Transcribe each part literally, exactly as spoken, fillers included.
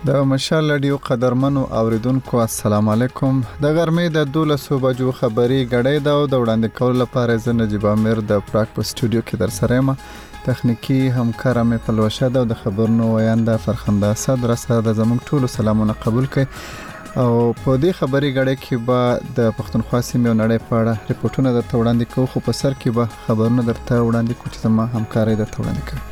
د مشال رادیو قدرمنو اوریدونکو السلام علیکم. د غرمې د دولسو بجو خبري غړې دا د وړاندې کول لپاره زه نجيب امیر د پراک په سټوډیو کې در سره یم. تخنیکی همکار مې پلوشه ده او د خبرونو وینده فرخنده صدر سره د زموږ ټولو سلامونه قبول کړئ او په دې خبري غړې کې به د پښتونخوا سیمې او نړۍ په اړه ریپورتونه درته وړاندې کوو، خو په سر کې به خبرونه درته وړاندې کوو چې زما همکاري درته وړاندې کوي.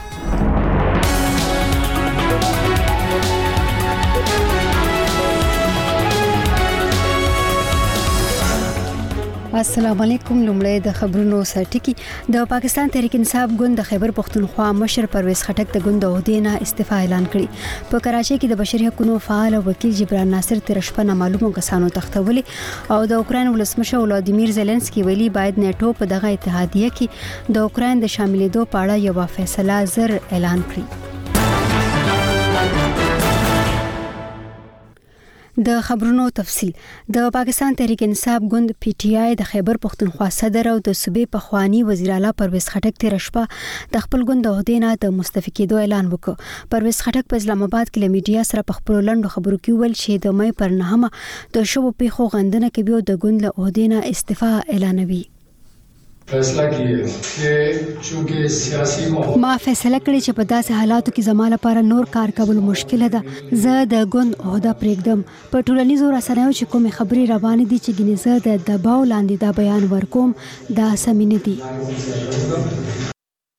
السلام علیکم. لومړی د خبرونو سرټکی. د پاکستان تحریک انصاف ګوند د خیبر پختونخوا مشر پرویز خټک د ګوند عہدې نه استعفا اعلان کړی. په کراچۍ کې د بشري حقوقو فعال او وکیل جبران ناصر تر شپه نامعلومو کسانو تختولې او د اوکرين ولسمشر ولادیمیر زيلنسکي ویلي باید نیټو په دغه اتحادیه کې د اوکرين د شاملېدو په اړه یو فیصله زر اعلان کړي. د خبرونو تفصیل. د پاکستان تحریک انصاف ګوند پی ټی آی د خیبر پختونخوا صدر او د صوبې پخوانی وزیر اعلی پرویز خټک تیر شپه د خپل ګوند عہدې نه د مستعفي کېدو اعلان وکړ. پرویز خټک په اسلام آباد کې له میډیا سره په خپل لنډو خبرو کې ویل چې د مې پر نهمه د شوو پیښو غندنه کوي او د ګوند له عہدې نه استعفا اعلانوي. فیصله کیه چې چونکه سیاسي ماحول ما فیصله کړې چې په داسې حالاتو کې زما لپاره نور کار کول مشکل ده. زه د ګوند عہده پرېږدم. په ټولنیزو رسنیو چې کومې خبرې روانې دي چې ګینه زه د دباو لاندې دا بیان ورکوم دا سمینه دي.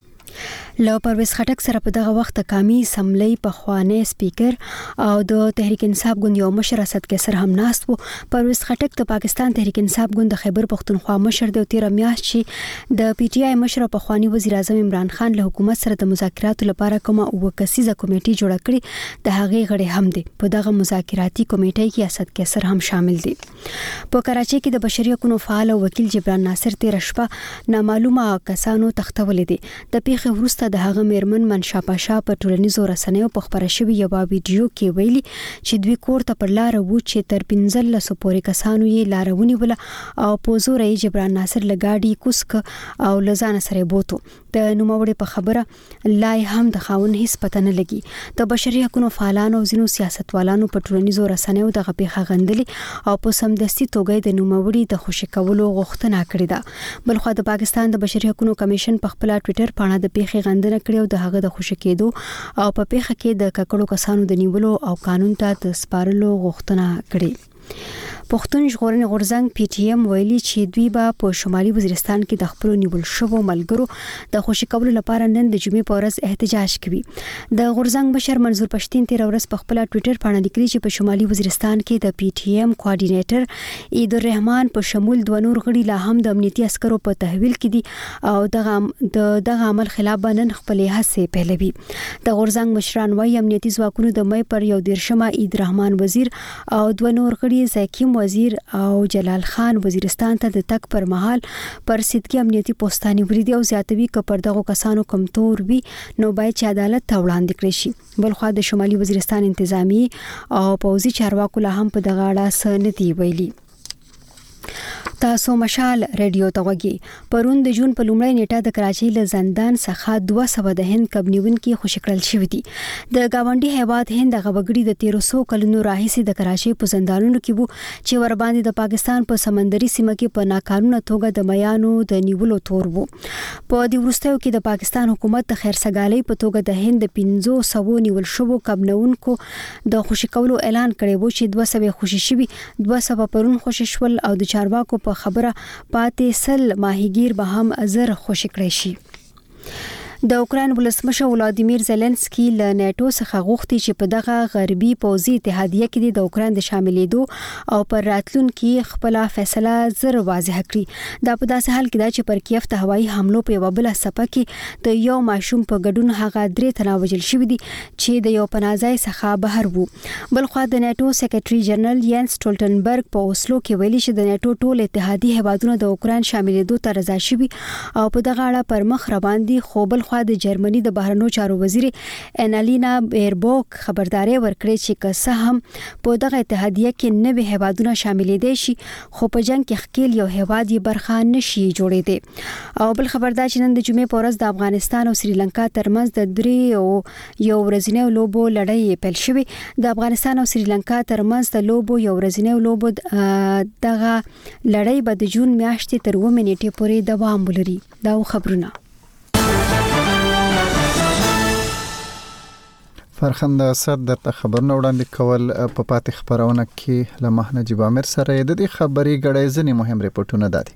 له پرویز خټک سره په دغه وخت کامی سملۍ په خوانه سپیکر او د تحریک انصاف ګوند یو مشر اسد کیسر هم ناست وو. پرویز خټک د پاکستان تحریک انصاف ګوند د خیبر پختونخوا مشر د تیر میاشت چې د پی ټی آی مشر په خواني وزیر اعظم عمران خان له حکومت سره د مذاکراتو لپاره کومه وکسیزه کمیټه جوړه کړې د هغې غړي هم دي. په دغه مذاکراتي کمیټه کې اسد کیسر هم شامل دي. په کراچۍ کې د بشري حقوقو فعال او وکیل جبران ناصر تیر شپه نامعلومه کسانو تختولې دي. د پیښې وروسته د هغه میرمن منشا پاشا په ټولنیزو رسنیو په خبره شوی یو ویډیو کې ویلي چې دوی کور ته پر لار وو چې تر پنځه لسو پورې کسانو یې لارونی ول او په زور یې جبران ناصر لګاډي کوسک او لزان سره بوتو. د نوموړي په خبره لای هم د خاون هیڅ پته نه لګي. د بشري حقوقو فعالانو او ځینو سیاستوالانو په ټولنیزو رسنیو دغه پیښه غندلې او په سمدستي توګه د نوموړي د خوشی کولو غوښتنه کړې ده. بلخو د پاکستان د بشري حقوقو کمیشن په خپل ټوئیټر باندې د پیښې غندنه کړې او د هغه د خوشی کېدو او په پیښه کې د ککړو کسانو د نیولو او قانون ته د سپارلو غوښتنه کړې. پښتون ژغورنې غورځنګ پی ټی ایم ویلي چې دوی به په شمالي وزیرستان کې د خپل نیول شوو ملګرو د خوشی کولو لپاره نن د جمعې په ورځ احتجاج کوي. د غورځنګ مشر منظور پښتين تیر ورځ په خپل ټوئیټر باندې لیکلي چې په شمالي وزیرستان کې د پی ټی ایم کوارډینیټر عید الرحمن په شمول د نور غړي لا هم د امنیتي عسکرو په تحویل کې دي او دغه د دغه عمل خلاف بنن خپل هڅې پهلوي. د غورځنګ مشران وايي امنیتي ځواکونو د مې پر یو دیرشمه عید الرحمن وزیر او دوه نور غړي زکیم وزیر او جلال خان وزیرستان ته د تک پر مهال پر صدقي امنیتي پوسټانی وریدي او زیاتوي ک پر دغه کسانو کمتور وي نو باید چې عدالت ته وړاندې کړي شي. بلخو د شمالي وزیرستان انتظامی او پوځي چارواکو له هم په دغه اړه څه نه دی ویلي. تاسو مشال رادیو ته وګورئ. پرون د جون په لومړۍ نیټه د کراچۍ له زندان څخه دوه سوه د هند کبنیونکي خوشی کړل شوې دي. د گاونډي هیواد هند د غوګړي د تیرو سو کلونو راهیسې د کراچۍ په زندانونو کې وو چې ور باندې د پاکستان په سمندري سیمه کې په ناقانونه توګه د میانو د نیولو تور وو. په دې وروستیو کې د پاکستان حکومت د خیرسګالۍ په توګه د هند پنځه سوه نیول شوو کبنونکو د خوشی کولو اعلان کړی وو چې دوه سوه خوشی شوي دوه سوه پرون خوشی شول او د چارواکو په خبره پاتې سل ماهیګیر به هم ازر خوشی کړی شي. د اوکرين ولسمشر ولادیمیر زيلنسکي له نیټو څخه غوښتي چې په دغه غربي پوځي اتحادیه کې د اوکرين د شاملېدو او پر راتلونکي خپل فیصله زر واضح کړي. دا په داسې حال کې دا چې پر کیف ته هوایي حملو په یو بل صفه کې د یو ماشوم په ګډون هغه درې تنه وژل شوی دي چې د یو پناهځای څخه بهر وو. بلخو د نیټو سیکریټري جنرال ینس ټولټنبرګ په اوسلو کې ویلي چې د نیټو ټول اتحادي هیوادونو د اوکرين شاملېدو ته رضا شوي او په دغه اړه پر مخ روان دي. خو بل خوا د جرمني د بهرنیو چارو وزیر انالینا بیربوک خبرداري ورکړې چې که څه هم په دغه اتحادیه کې نوې هیوادونه شاملې دي شي خو په جنگ کې خپل یو هیواد یې برخه نشي جوړېدي. او بل خبردار چې نن د جمعې په ورځ د افغانستان او سریلانکا ترمنځ د درې او یو ورځنیو لوبو لړۍ پیل شوې. د افغانستان او سریلانکا ترمنځ د لوبو یو ورځنیو لوبو دغه لړۍ به د جون میاشتې تر اووه نیټې پورې دوام ولري. دا خبرونه فرخنده صد د خبرونه وړاندې کول په پاتې خبرونه کې له مهنه نجیب عامر سره د دې خبري غړې ځنی مهم ریپورتونه دادي.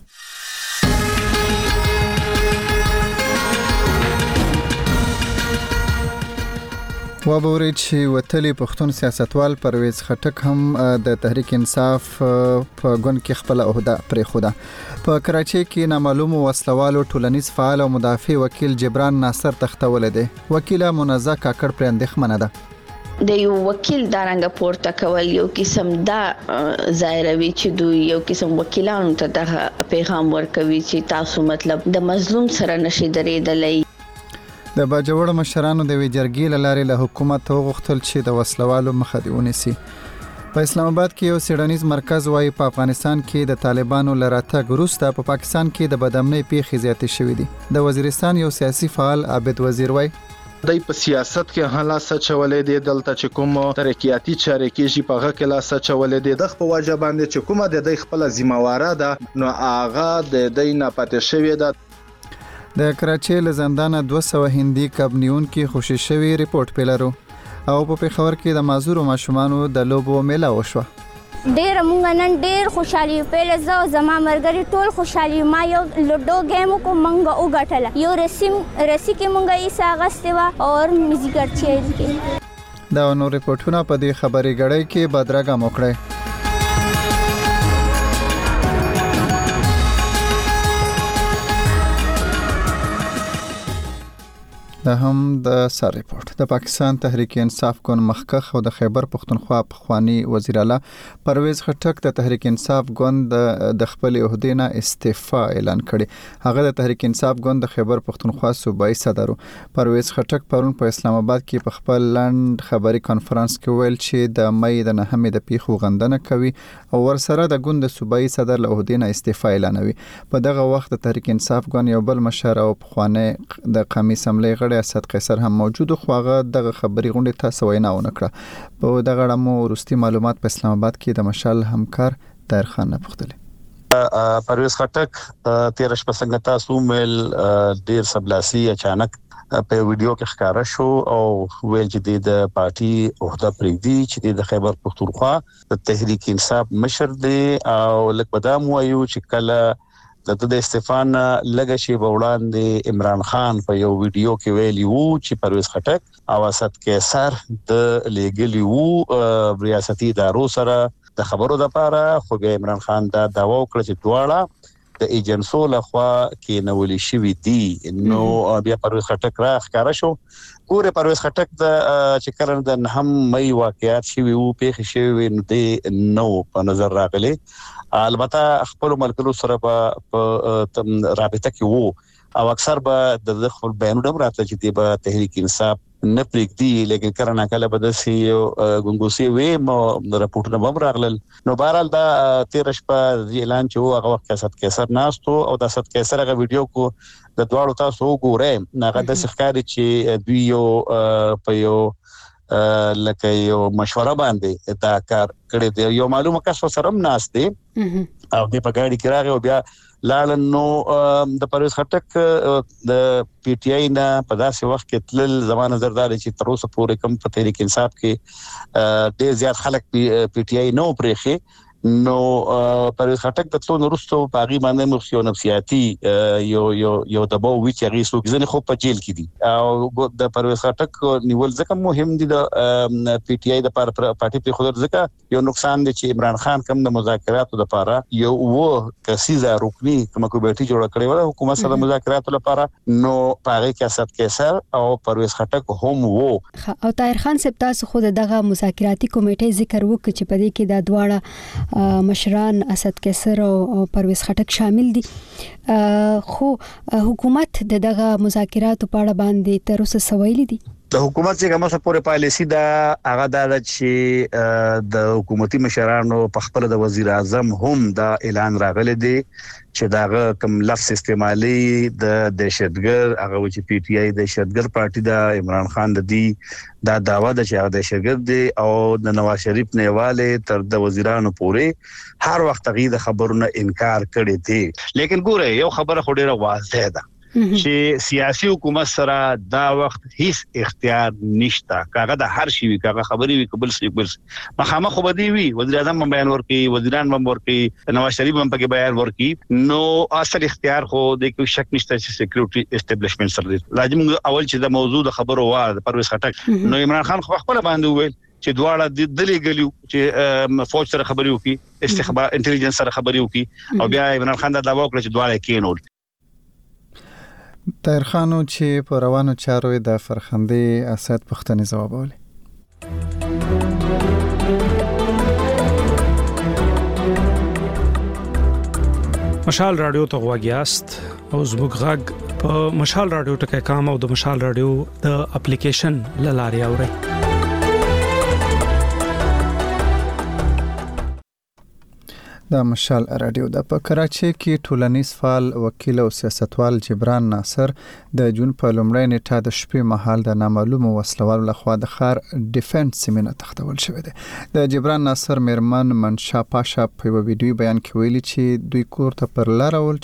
وابوري چې وتلی پښتون سیاستوال پرویز خټک هم د تحریک انصاف په ګوند کې خپل عہده پرې خوده. په کراچۍ کې نامعلوم وسلوالو ټولنیز فعال او مدافع وکیل جبران ناصر تختول دي. وکیله منزه کاکړ پر اندېښمنه ده. د یو وکیل دارنګ پورته کول یو قسم دا ظاهروي چې دوی یو قسم وکیلانو ته د پیغام ورکوي چې تاسو مطلب د مظلوم سره نشي درېدلای. د باجوړ مشرانو د ویجرګي لارې له حکومت غوښتل چې د وسلوالو مخه دی ونیسي. په اسلام آباد کې یو سیډنیز مرکز وايي په افغانستان کې د طالبانو لراتګ وروسته په پاکستان کې د بدامنۍ پیښې زیاتې شوې دي. د وزیرستان یو سیاسي فعال عابد وزیر وايي دای په سیاست کې هلا سچولې دي دلته چې کوم ترقیاتی چارې کې شي په هغه کې لا سچولې دي د خپل واجب باندې چې کومه د دې خپل ذمہواره ده نو هغه د دې نه پاتې شوې ده. د کراچۍ له زندانه دوه سوه هندي کبنیون کې خوشي شوی ریپورت پیلرو او په پیښور کې د معذور ماشومانو د لوبو میله وشوه. ډېر مونږ نن ډېر خوشحالي پیل زو زما مرګري ټول خوشحالي ما یو لوډو گیم کو مونږ وګټل یو رسم رسی کې مونږ یې ساغستوا او میوزیکر چیز کې دا نو ریپورتونه په دې خبري غړې کې بدرګه موکړه. دا هم د سر ریپورت. د پاکستان تحریک انصاف ګوند مخکخ او د خیبر پختونخوا پخوانی وزیر اعلی پرویز خټک د تحریک انصاف ګوند د خپل عہدې نه استعفا اعلان کړي. هغه د تحریک انصاف ګوند د خیبر پختونخوا صوبایي صدر پرویز خټک پرون په اسلام آباد کې په خپل لاند خبري کانفرنس کې ویل چې د مې د نهمې د پیښو غندنه کوي او ورسره د ګوند د صوبایي صدر له عہدې نه استعفا اعلانوي. په دغه وخت د تحریک انصاف ګوند یو بل مشر او پخوانی د قومي اسمبلی اسد قیصر هم موجود خو هغه دغه خبري غونډه تاسو وینا ونکړه. په دغه اړه مو ورستي معلومات په اسلام آباد کې د مشال همکار طاهر خان نه پوښتلې. پرویز خټک تیر شپه څنګه تاسو مل ډیر سبلاسي اچانک په ویډیو کې ښکارا شو او ویل چې د پارټي عہده پریدي چې د خیبر پختونخوا د تحریک انصاف مشر دی او لکه بدام وایو چې کله د د استفان لګه شی وړاندې عمران خان په یو ویډیو کې ویلی وو چې پرویز خټک او اسد قیصر د لیګلی وو ریاستي ادارو سره د خبرو د پاره خو به عمران خان دا داوا وکړ چې دواړه د ایجنسو لخوا کې نولې شوې دي. نو بیا پرویز خټک را ښکارا شو. ګوره پرویز خټک د چې کله د هم مې واقعیت شوی وو پیښ شوی نو د نو په نظر راغلی. البته خپل ملګرو سره په رابطه کې وو او اکثر به د خپل بیانونه راته چې د تحریک انصاف نه پریږدي لیکن کله نه کله به د سی ګونګوسی وې مو راپورټونه هم راغلل. نو بهرحال دا تیر شپه اعلان چې هغه وخت اسد قیصر ناستو او د اسد قیصر هغه ویډیو کو د دواړو تاسو وګورئ هغه د ښکاری چې دوی یو په یو لکه یو مشوره باندې دا کار کړی دی. یو معلومه کس سره هم ناست دی او د په ګاډي کې راغی او بیا لاړ. نو د پرویز خټک د پی ټی آی نه په داسې وخت کې تل زمانه زرداري چې تر اوسه پورې کم په تحریک انصاف کې ډېر زیات خلک پی ټی آی نو پرېخي. نو پرویز خټک د ټولو وروسته په هغه باندې مخسیو نفسیاتي یو یو یو دباو وی چې هغه څوک ځنه خو په جیل کې دي او د پرویز خټک نیول ځکه مهم دي د پی ټی آی د پارټي په خود ځکه یو نقصان دي چې عمران خان کوم د مذاکراتو لپاره یو و کسیزه رکنی کوم کمیټي جوړ کړی و حکومت سره مذاکراتو لپاره. نو پاره کې اسد قیصر او پرویز خټک هم وو. او طاهر خان صاحب تاسو خود دغه مذاکراتي کمیټې ذکر وکړي چې په دې کې د دواړه مشران اسد کیسر او پرویز خټک شامل دي. خو حکومت د دغه مذاکراتو په اړه باندې تر اوسه سویل دي. د حکومت څخه مسه پورې پالیسی دا هغه د چې د حکومتي مشرانو په خپل د وزیر اعظم هم دا اعلان راغلی دی چې دا کوم لفظ استعمالي د دهشتګر هغه چې پی ټی آی د دهشتګر پارټي د عمران خان د دی دا داوا د چې هغه دهشتګر دی او د نواز شریف نیواله تر د وزیرانو پورې هر وخت غي د خبرونو انکار کړی دی. لیکن ګوره یو خبره خو ډیره واضحه ده چې سیاسي حکومت سره دا وخت هیڅ اختیار نشته. کاغه د هر شي وی کاغه خبري وی قبل سي قبل مخامه خو بدی وی وزیر اعظم بیان ورکي وزیران هم ورکي نواز شریف هم پکې بیان ورکي نو اصل اختیار خو د کوم شک نشته چې سکیورټي اسټابلیشمنت سره لازم اول چې د موضوع د خبرو واه پرویز خټک نو عمران خان خو خپل باندې ویل چې دواړه د دلی ګلیو چې فوج سره خبري وکي استخبار انټيليجنس سره خبري وکي او بیا عمران خان دا داوا وکړ چې دواړه کېنول. طاهر خانو چې په روانو چارو د فرخندې اسد پښتني جواب ولې. مشال رادیو ته غواګیاست او زموږ غږ په مشال رادیو ټکي کام او د مشال رادیو د اپلیکیشن لاري اوري. د مشال رادیو د په کراچي کې ټولنیز فعال وکیل او سیاستوال جبران ناصر د جون په لومړۍ نیټه د شپې مهال د نامعلومو وسلوالو لخوا د خار ډیفنس سیمینار تختول شوی دی. د جبران ناصر میرمن منشا پاشا په یو ویډیو بیان کې ویلي چې دوی کور ته پر لار ول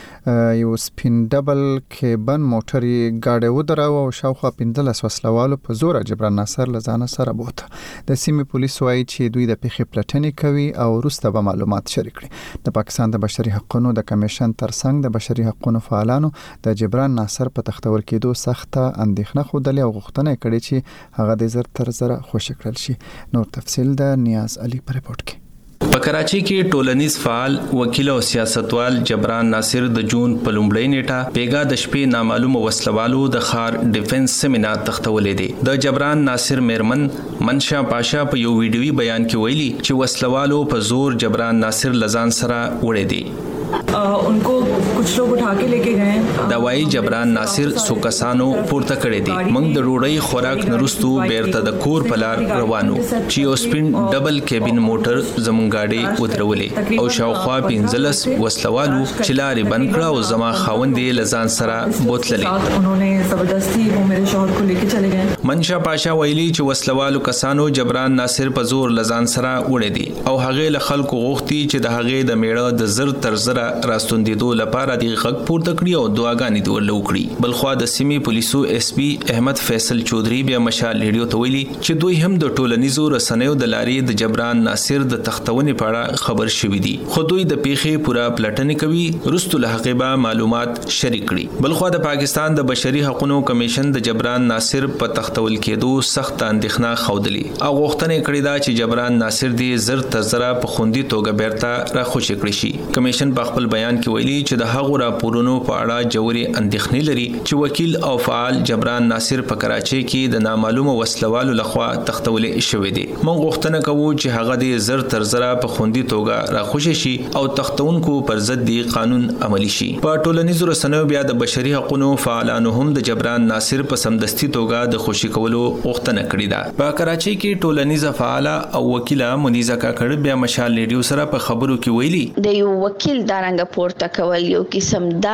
چې یو سپین ډبل کېبن موټر یې گاډي ودراو او شاوخوا پنځلس وسلوالو په زور جبران ناصر لزانه سره بوت. د سیمې پولیس وايي چې دوی د پیښې پلټنې کوي او وروسته به معلومات شریک کړي. د پاکستان د بشري حقوقو د کمیشن ترڅنګ د بشري حقوقو فعالانو د جبران ناصر په تختور کېدو سخته اندېښنه خوده او غوښتنه کړې چې هغه د زر تر زر خوشی کړل شي. نور تفصیل د نیاز علي پر رپورت کې. په کراچي کې ټولنیز فعال وکیل او سیاستوال جبران ناصر د جون په لومړۍ نیټه پیګا د شپې نامعلومه وسلوالو د خار ډیفنس سیمینار تختولې دي. د جبران ناصر میرمن منشا پاشا په یو ویډیوي بیان کې ویلي چې وسلوالو په زور جبران ناصر لزان سره وړې دي. उनको कुछ लोग उठा के लेके गए دوايي جبران ناصر سو کسانو پورته کړې دي. موږ د روړی خوراک نرستو بیرته د کور په لار روانو چې یو سپین ډبل کېبن موټر زمونږ گاډي ودرولې او شاوخوا پنځلس وسلوالو چې لارې بند کړه او زما خاوندې لزان سره بوتللې. انہوں زبردستی وہ میرے شوهر کو لیके چلے گئے. منشا پاشا ویلي چې وسلوالو کسانو جبران ناصر په زور لزان سره وړې دي او هغه له خلکو غوښتي چې د هغه د میړه د زر تر زر راستوندېدو لپاره د غږ پورته کړی او دعاګانې دی ورله وکړي. بلخوا د سیمې پولیسو اس پی احمد فیصل چودري بیا مشال ریډیو ته ویلي چې دوی هم د ټولنیزو رسنیو د لارې د جبران ناصر د تختونې په اړه خبر شوي دي خو دوی د پیښې پوره پلټنې کوي وروسته له هغې به معلومات شریک کړي. بلخوا د پاکستان د بشري حقوقو کمیشن د جبران ناصر په تختول کېدو سخت اندېښنه ښودلې او غوښتنه کړې ده چې جبران ناصر دې زر تر زره په خوندي توګه بیرته راخوشي کړي شي. کمیشن په خپل بیان کې ویلي چې د هغو راپورونو په اړه جوړې اندېښنې لري چې وکیل او فعال جبران ناصر په کراچي کې د نامعلومه وسلوالو لخوا تختولې شوې دي. موږ غوښتنه کوو چې هغه د زر تر زره په خوندي توګه راخوشي شي او تختونکو پر ضد دی قانون عملی شي. په ټولنیزو رسنیو بیا د بشري حقوقو فعالانو هم د جبران ناصر په سمدستي توګه د خوشي کولو غوښتنه کړې ده. په کراچي کې ټولنیزه فعاله او وکیله منیزه کاکړ بیا مشال ریډیو سره په خبرو کې ویلي د یو وکیل دارنګ پورته کول یو قسم دا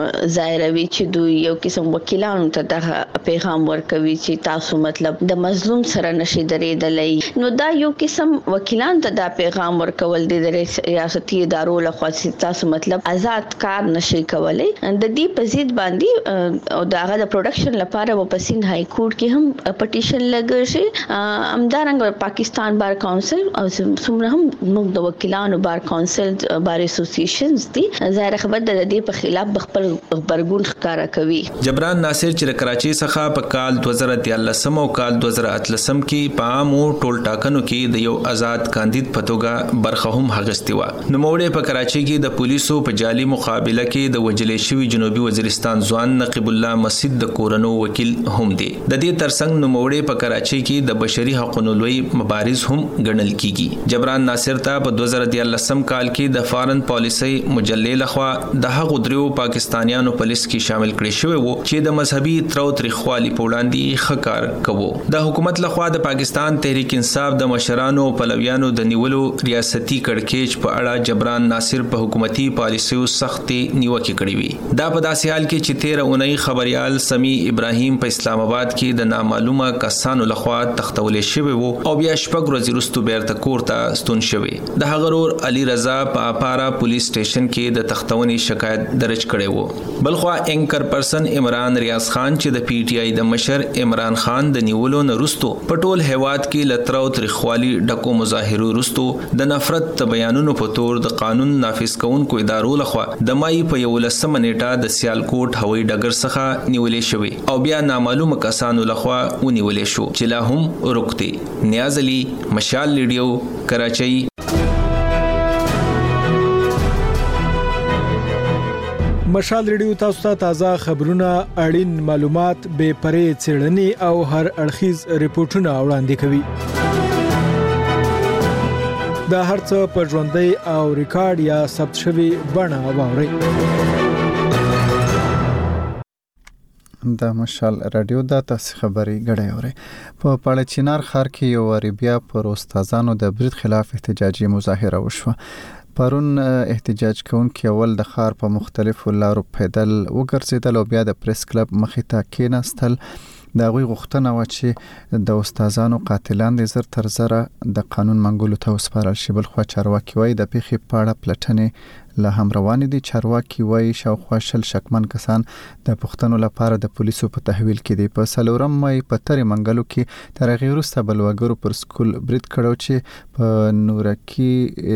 ظاهروي چې دوی یو قسم وکیلانو ته د پیغام ورکوي چې تاسو مطلب د مظلوم سره نشي درېدلای. نو دا یو قسم وکیلان ته دا پیغام ورکول دي د ریاستي ادارو لخوا چې تاسو مطلب آزاد کار نشي کولای. د دې په ضد باندې او داغه د پروډکشن لپاره په پسین های کورټ کې هم پټیشن لګل شي. همدارنګه پاکستان بار کونسل او څومره هم موږ د وکیلانو بار کونسل بار اسوسییشنز اغستی ظاهر خبر د دې په خلاف خپل خبرګون ښکارا کوي. جبران ناصر چې کراچي څخه په کال دوه زره تیرلسم او کال دوه زره اتلسم کې په عامو ټول ټاکنو کې د یو آزاد کاندید په توګه برخه هم اغستی و. نو موړې په کراچي کې د پولیسو په جالي مقابله کې د وجلې شوی جنوبي وزیرستان ځوان نقیب الله مسجد د کورنو وکیل هم دی. د دې ترڅنګ نو موړې په کراچي کې د بشري حقوقو لوی مبارز هم ګڼل کیږي. جبران ناصر ته په دوه زره تیرلسم کال کې د فارن پالیسي مجلې لخوا د هغو دریو پاکستانیانو په لیست کې شامل کړي شوی وو چې د مذهبي ترو تریخوالي په وړاندې خکار کوو. د حکومت لخوا د پاکستان تحریک انصاف د مشرانو پلویانو د نیولو ریاستي کړکېچ په اړه جبران ناصر په حکومتي پالیسیو سختي نیوکه کړې وي. دا په داسې حال کې چې تیره اونۍ خبريال سمی ابراهیم په اسلام آباد کې د نامعلومه کسانو لخوا تختولې شوی وو او بیا شپږ ورځې وروسته بیرته کور ته ستون شوی. د هغه ورور علي رضا په اپارا پولیس سټیشن کې د تختونې شکایت درج کړی وو. بلخوا انکر پرسن عمران ریاض خان چې د پی ټی آی د مشر عمران خان د نیولو نه وروسته په ټول هیواد کې لترو تریخوالي ډکو مظاهرو وروسته د نفرت بیانونو په تور د قانون نافذ کوونکو ادارو لخوا د مای په یولسمه نیټه د سیالکوټ هوایي ډګر څخه نیولې شوی او بیا نامعلومه کسانو لخوا ونیولې شو چې لا هم رکته. نیاز علي، مشال ریډیو، کراچۍ. مشال ریډیو تاسو ته تازه خبرونه، اړین معلومات، بې پرې څېړنې او هر اړخیز ریپورتونه وړاندې کوي. دا هرڅه په ژوندۍ او ریکارډ یا ثبت شوی بڼه واورئ. د مشال رادیو د تاسو خبري غړې اوري. په پاړه چینار ښار کې یو ریبیا پر استادانو د برید خلاف احتجاجي مظاهره وشوه. پرون احتجاج کوونکي اول د ښار په مختلفو لارو پیدل وګرځیدل او بیا د پریس کلب مخې ته کېناستل. د غوي غوښتنه و چې د استادانو قاتلان د زر تر زره د قانون منګولو ته وسپارل شي. بل خو چارواکي وایي د پیښې پاړه پلټنې له هم روان دي. چارواکي وایي شاوخوا شل شکمن کسان د پښتنو لپاره د پولیسو په تحویل کې دي. په سلورم مې په تری منګلو کې تر هغه وروسته بلوګرو پر سکول برید کړو چې په نورکی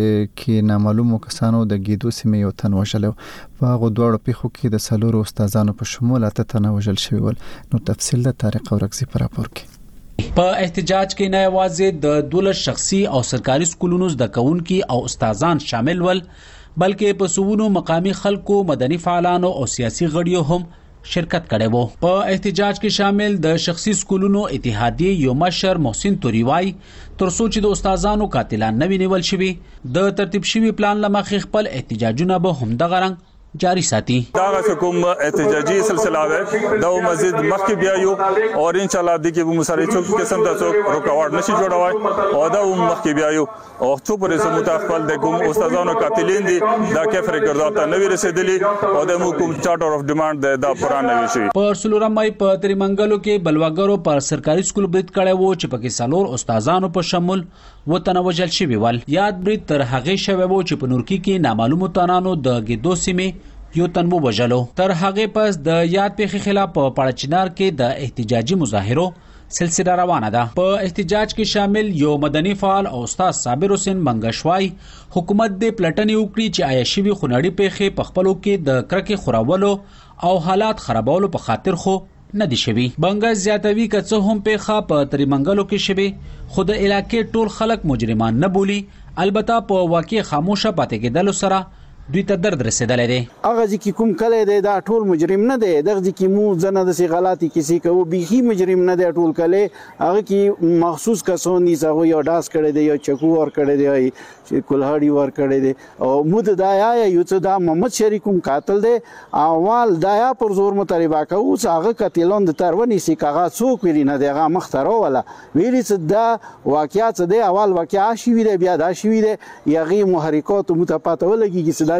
کې نامعلومو کسانو د ګیدو سیمې یو تن وژل. په هغه دوه پیښو کې د سلورو استادانو په شمول اته تنه وژل شوي ول. نو تفصیل د طارق اورکزي په راپور کې. په احتجاج کې نه یوازې د دولت شخصي او سرکاري سکولونو زده کوونکي او استادان شامل ول، بلکې په سوونو مقامی خلکو، مدني فعالانو او سیاسي غړیو هم شرکت کړي وو. په احتجاج کې شامل د شخصي سکولونو اتحادیه یو مشر محسن توریوای ترڅو چې د استادانو قاتلان نه وینول شوي، د ترتیب شوی پلان لمخې خپل احتجاجونه به هم د غرنګ جاری ساتي. دا کوم احتجاجي سلسله ده دا مزید مخکې بیا یو او ان شاء الله د کې به مساري څوک قسم د څوک رکاوټ نشي جوړوي او دا مخکې بیا یو او څو پرې سمو تخپل د کوم استادانو قاتلین دي دا کفر کړه نه وی رسیدلی او د کوم چارټر اف ډیماند دا پران نه شي. په سلورم مې په تریمنګلو کې بلواګرو پر سرکاري سکول برید کړي وو چې پکې سالور استادانو په شمول وطن وجل شوی ول. یاد برید تر هغه شوی وو چې په نورکی کې نامعلومو تنانو د ګیدو سیمې یو تن وو وجلو. تر هغه پس د یاد پیښې خلاف په پاړه چینار کې د احتجاجي مظاهرو سلسله روانه ده. په احتجاج کې شامل یو مدني فعال او استاد صابر حسین منګشوای حکومت د پلټنې وکړي چې آیا شوی خنړی پیښې په خپلو کې د کرکې خورولو او حالات خرابولو په خاطر خو نه دي شوی. بنګ زیاتوي که څه هم پیښه په تریمنګلو کې شوی، خو د علاقې ټول خلک مجرمان نه بولی. البته په واقع خاموشه پاتې کېدل سره دوی ته درد رسیدلې دي. هغه چې کوم کله دی دا ټول مجرم نه دی. دغه چې مو زنه د سی غلطي کسی کوي بيخي مجرم نه دی ټول کله. هغه کې مخصوص کسان دي چې یو داس کړي دي، یو چکو ور کړي دي، چې کولهاړي ور کړي دي او مود دایا یو څه دا محمد شریکوم قاتل دی. اول دایا پر زور مطالبه کوي هغه قتلون د ترونی سی کاغه څوک ویل نه دی، هغه مخترو ولا ویل چې دا واقعیت دی. اول واقعیا شي وی دی، بیا دا شي وی دی، یغي محرکات متپاتولږي چې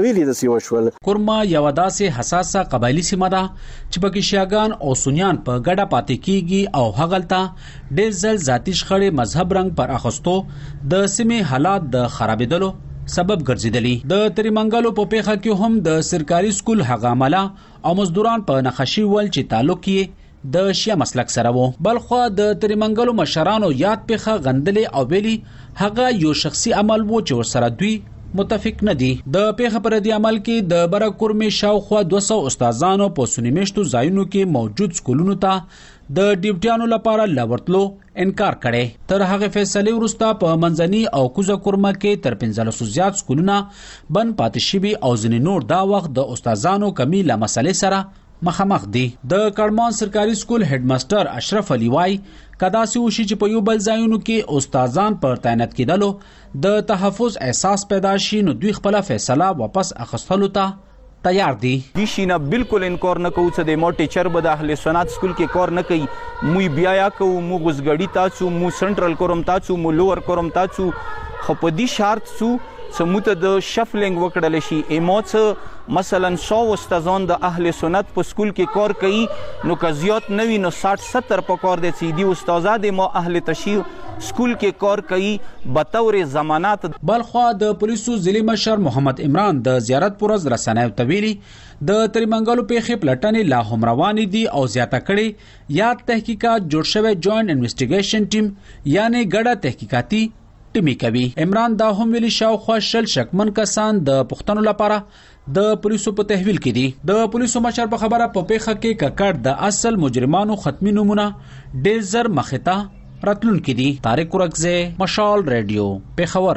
کورما یو داسې حساسه قبایلی سیمه ده چې پکې شیعاګان او سنیان په ګډه پاتې کیږي او هغلته ډېر ځل ذاتی شخړې مذهب رنګ پر اخستو د سیمې حالات د خرابېدلو سبب ګرځیدلی. د تریمنګلو په پیښه کې هم د سرکاري سکول هغه عمله او مزدوران په نخښي ول چې تعلق یې د شیعه مسلک سره وو. بلخو د تریمنګلو مشرانو یاد پیښه غندلې او ویلي هغه یو شخصي عمل وو چې ورسره دوی متفق نه دي. د پیښه پر دی عمل کې د برکورمي شاوخوا دوه سوه استادانو په سنیمشتو ځایونو کې موجود سکولونو ته د ډیوټیانو لپاره لورتلو انکار کړي. تر هغه فیصله وروسته په منځني او کوزه کورمه کې تر پنځه سوه زیات سکولونه بند پاتې شوي او ځینې نور دا وخت د استادانو کمی له مسلې سره مخامخ دي. د کړمان سرکاري سکول هډ ماستر اشرف علي وای کدا سي وشي چې په یو بل ځایونو کې استادان پر تعینات کېدلو د تحفظ احساس پیدا شي نو دوی خپل فیصله واپس اخیستلو ته تیار دي. دي شینه بالکل انکار نه کوو چې د مو ټیچر به د اهل سنت سکول کې کار نه کوي. مو بیا یا کوو مو غزګړی تاسو مو سنټرل کوم تاسو مو لوور کوم تاسو خو په دې شرط سو سموت د شفلنګ وکړل شي. ایموڅ مثلا سو استادان د اهل سنت په سکول کې کار کوي نو که زیات نوي نو ساठ ستر په کار دي چې دی استادان د مو اهل تشیع سکول کې کار کوي بطور ضمانت. بلخوا د پولیسو ضلع مشر محمد عمران د زیارت پرز رسنیو تویلی د تریمنګلو پیښې پلټنې لا هم روانې دي او زیاته کړي یاد تحقیقات جوړ شوی جوائنٹ انویسټیګیشن ټیم یعنی ګډه تحقیقاتي ټیمې کوي. عمران دا هم ویلي شاوخوا شل شکمن کسان د پښتنو لپاره د پولیسو په تحویل کې دي. د پولیسو مشر په خبره په پیښه کې ککړ د اصل مجرمانو ختمي نمونه ډېر زر مخته راتلون کې دي. طارق ورکزه مشال رادیو پیښور.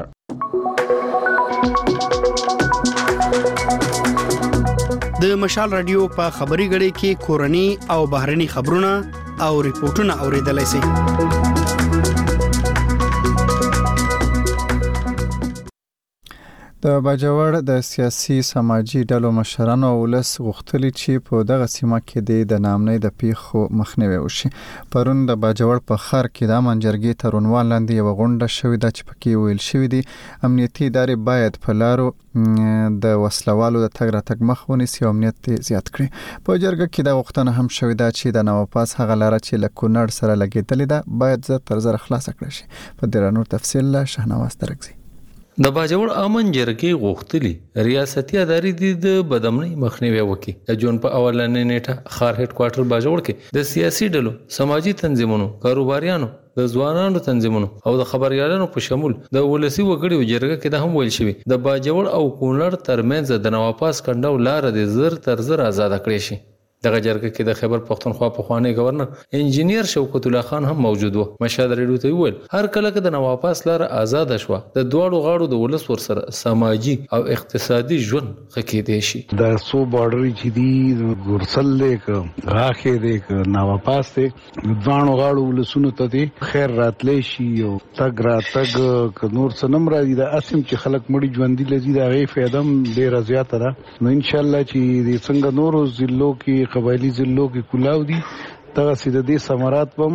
د مشال رادیو په خبري غړي کې کورني او بهرني خبرونه او ریپورتونه اوریدلای شئ. د باجوړ د سیاسي سماجی ډلو مشرانو ولس غوښتلي چې په دغه سیمه کې د نامنۍ د پیښو مخنیوي وشي. پرون د باجوړ په خار کې د منجرګي ترونوال لاندې یو غونډه شوې ده چې پکې ویل شوې دي امنیتي ادارې باید په لارو د وسلوالو د تګ راتګ مخ ونیسي او امنیت زیات کړي. په جرګه کې د غوښتنه هم شوې ده چې د نوپاس هغه لار چې له کونړ سره لګېدلې ده باید زر تر زر خلاص کړي شي. په دې رانور تفصیل له شهنواز ترکزي. د باجوړ امن جرګې غوښتلي ریاستي ادارې د بدامنۍ مخنیوي وکړي. د جون په اولنې نیټه خار هډ کوارټر باجوړ کې د سیاسي ډلو سماجی تنظیمونو کاروباریانو د ځوانانو تنظیمونو او د خبريالانو په شمول د ولسی وګړي جرګه کې د هم ویل شوی د باجوړ او کونړ ترمنځ د نواپاس کنډو لار د زر تر زر آزاد کړي شي. دغه جرګه کې د خیبر پختونخوا په خوانی گورنر انجینیر شوکت الله خان هم موجود و. مشهد ریډیو ته ویل هر کله کې د نواپاس لار آزاد شوه د دوړو غاړو د ولس ور سره سماجی او اقتصادي ژوند خکېدې شي. د سو بارډر چې دی ګورسل لیک راخه دی نواپاس ته ځوانو غاړو ولسونو ته دی خیر راتلې شي او تګ را تګ ک نور سنم را دي د اسیم چې خلک مړي ژوندۍ لذي د غي فیدم ډیر زیات را نو ان شاء الله چې څنګه نورو ضلعو کې قبایلی ضلعو کې کلاو دي دغه سیده دي ثمرات بم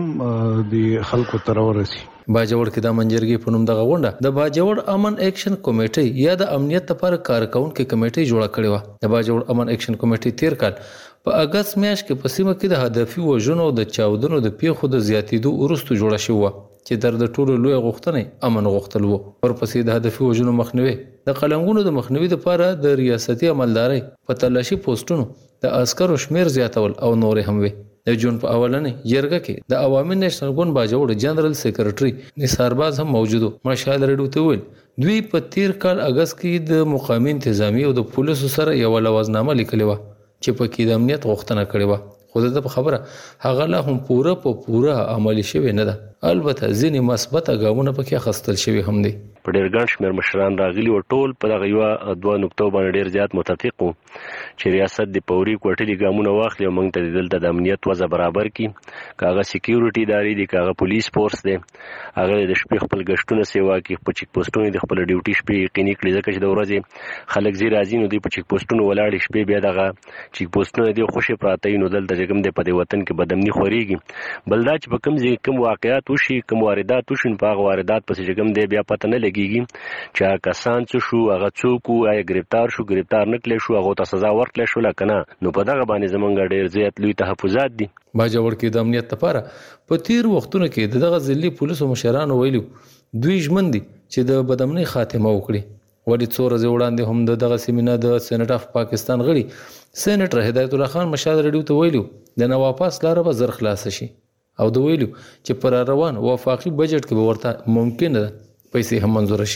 د خلکو تر ورسي. باجوړ کې د منجرګي په نوم دغه غونډه د باجوړ امن اکشن کمیټي یا د امنیت لپاره کارکونکو کمیټي جوړه کړې و. د باجوړ امن اکشن کمیټي تیر کال په اگست میاشت کې په سیمه کې د هدفي وژنو د چاودنو د پیښو د زیاتېدو وروسته جوړه شوه چې تر د ټولو لوی غوښتنې امن غوښتل وو. ورپسې د هدفي وژنو مخنیوي د قلمغونو د مخنیوي لپاره د ریاستي عملداري په تلاشي پوسټونو د عسکرو شمیر زیاتول او نور هم وي. د جون په اولنې جرګه کې د عوامي نېشنل ګوند باجوړ جنرال سیکریټري نثارباز هم موجود و. مشهد ریډیو ته ویل دوی په تیر کال اگست کې د مقامی انتظامی او د پولیسو سره یو لوازنامه لیکلې و چې په کې د امنیت غوښتنه کړې و. خو د خبره هغه لا هم پوره په پوره عملی شوی نه ده. البته ځینې مثبت ګامونه پکې اخیستل شوي هم دي. په ډېر ګڼ شمېر مشران راغلي او ټول په دغه یوه دوه نقطو باندې ډېر زیات متفق وو چې ریاست د پوري کوټلي ګامونه واخلي او موږ ته دلته د امنیت وضع برابر کړي. که هغه سکیورټي ادارې دي که هغه پولیس فورس دی هغه د شپې خپل ګشتونه سیوا کړي په چیک پوسټونو د خپل ډیوټي شپې یقیني کړي ځکه چې د ورځې خلک زی راځي نو دوی په چیک پوسټونو ولاړې شپې بیا دغه چیک پوسټونه دي خوشې پراته وي نو دلته چې کوم دی په دې وطن کې بدامني خورېږي. بل دا چې په کوم ځای کوم واقعات وشي کوم واردات وشي په هغه واردات پسې چې کوم دی بیا پته نه لګېږي چې کسان څه شو هغه څوک وو آیا ګرفتار شو ګرفتار نه کړی شو هغه ته سزا ورکړل شو لکه نه. نو په دغه باندې زمونږ ډېر زیات لوی تحفظات دي. باجوړ کې د امنیت لپاره په تیر وختونو کې دغه ځلې پولیسو مشرانو ویلو دوی ژمن دي چې د بدامنۍ خاتمه وکړي. وړي څو ورځې وړاندې هم دغه سیمینار د سېنات اف پاکستان غړي سېنیټر هدایت الله خان مشهد ریډیو ته ویلو د نواپاس لار به زر خلاص شي او د ویلو چې پر روان وفاقي بجټ کې به ورته ممکن ده پیسې هم منظور شي.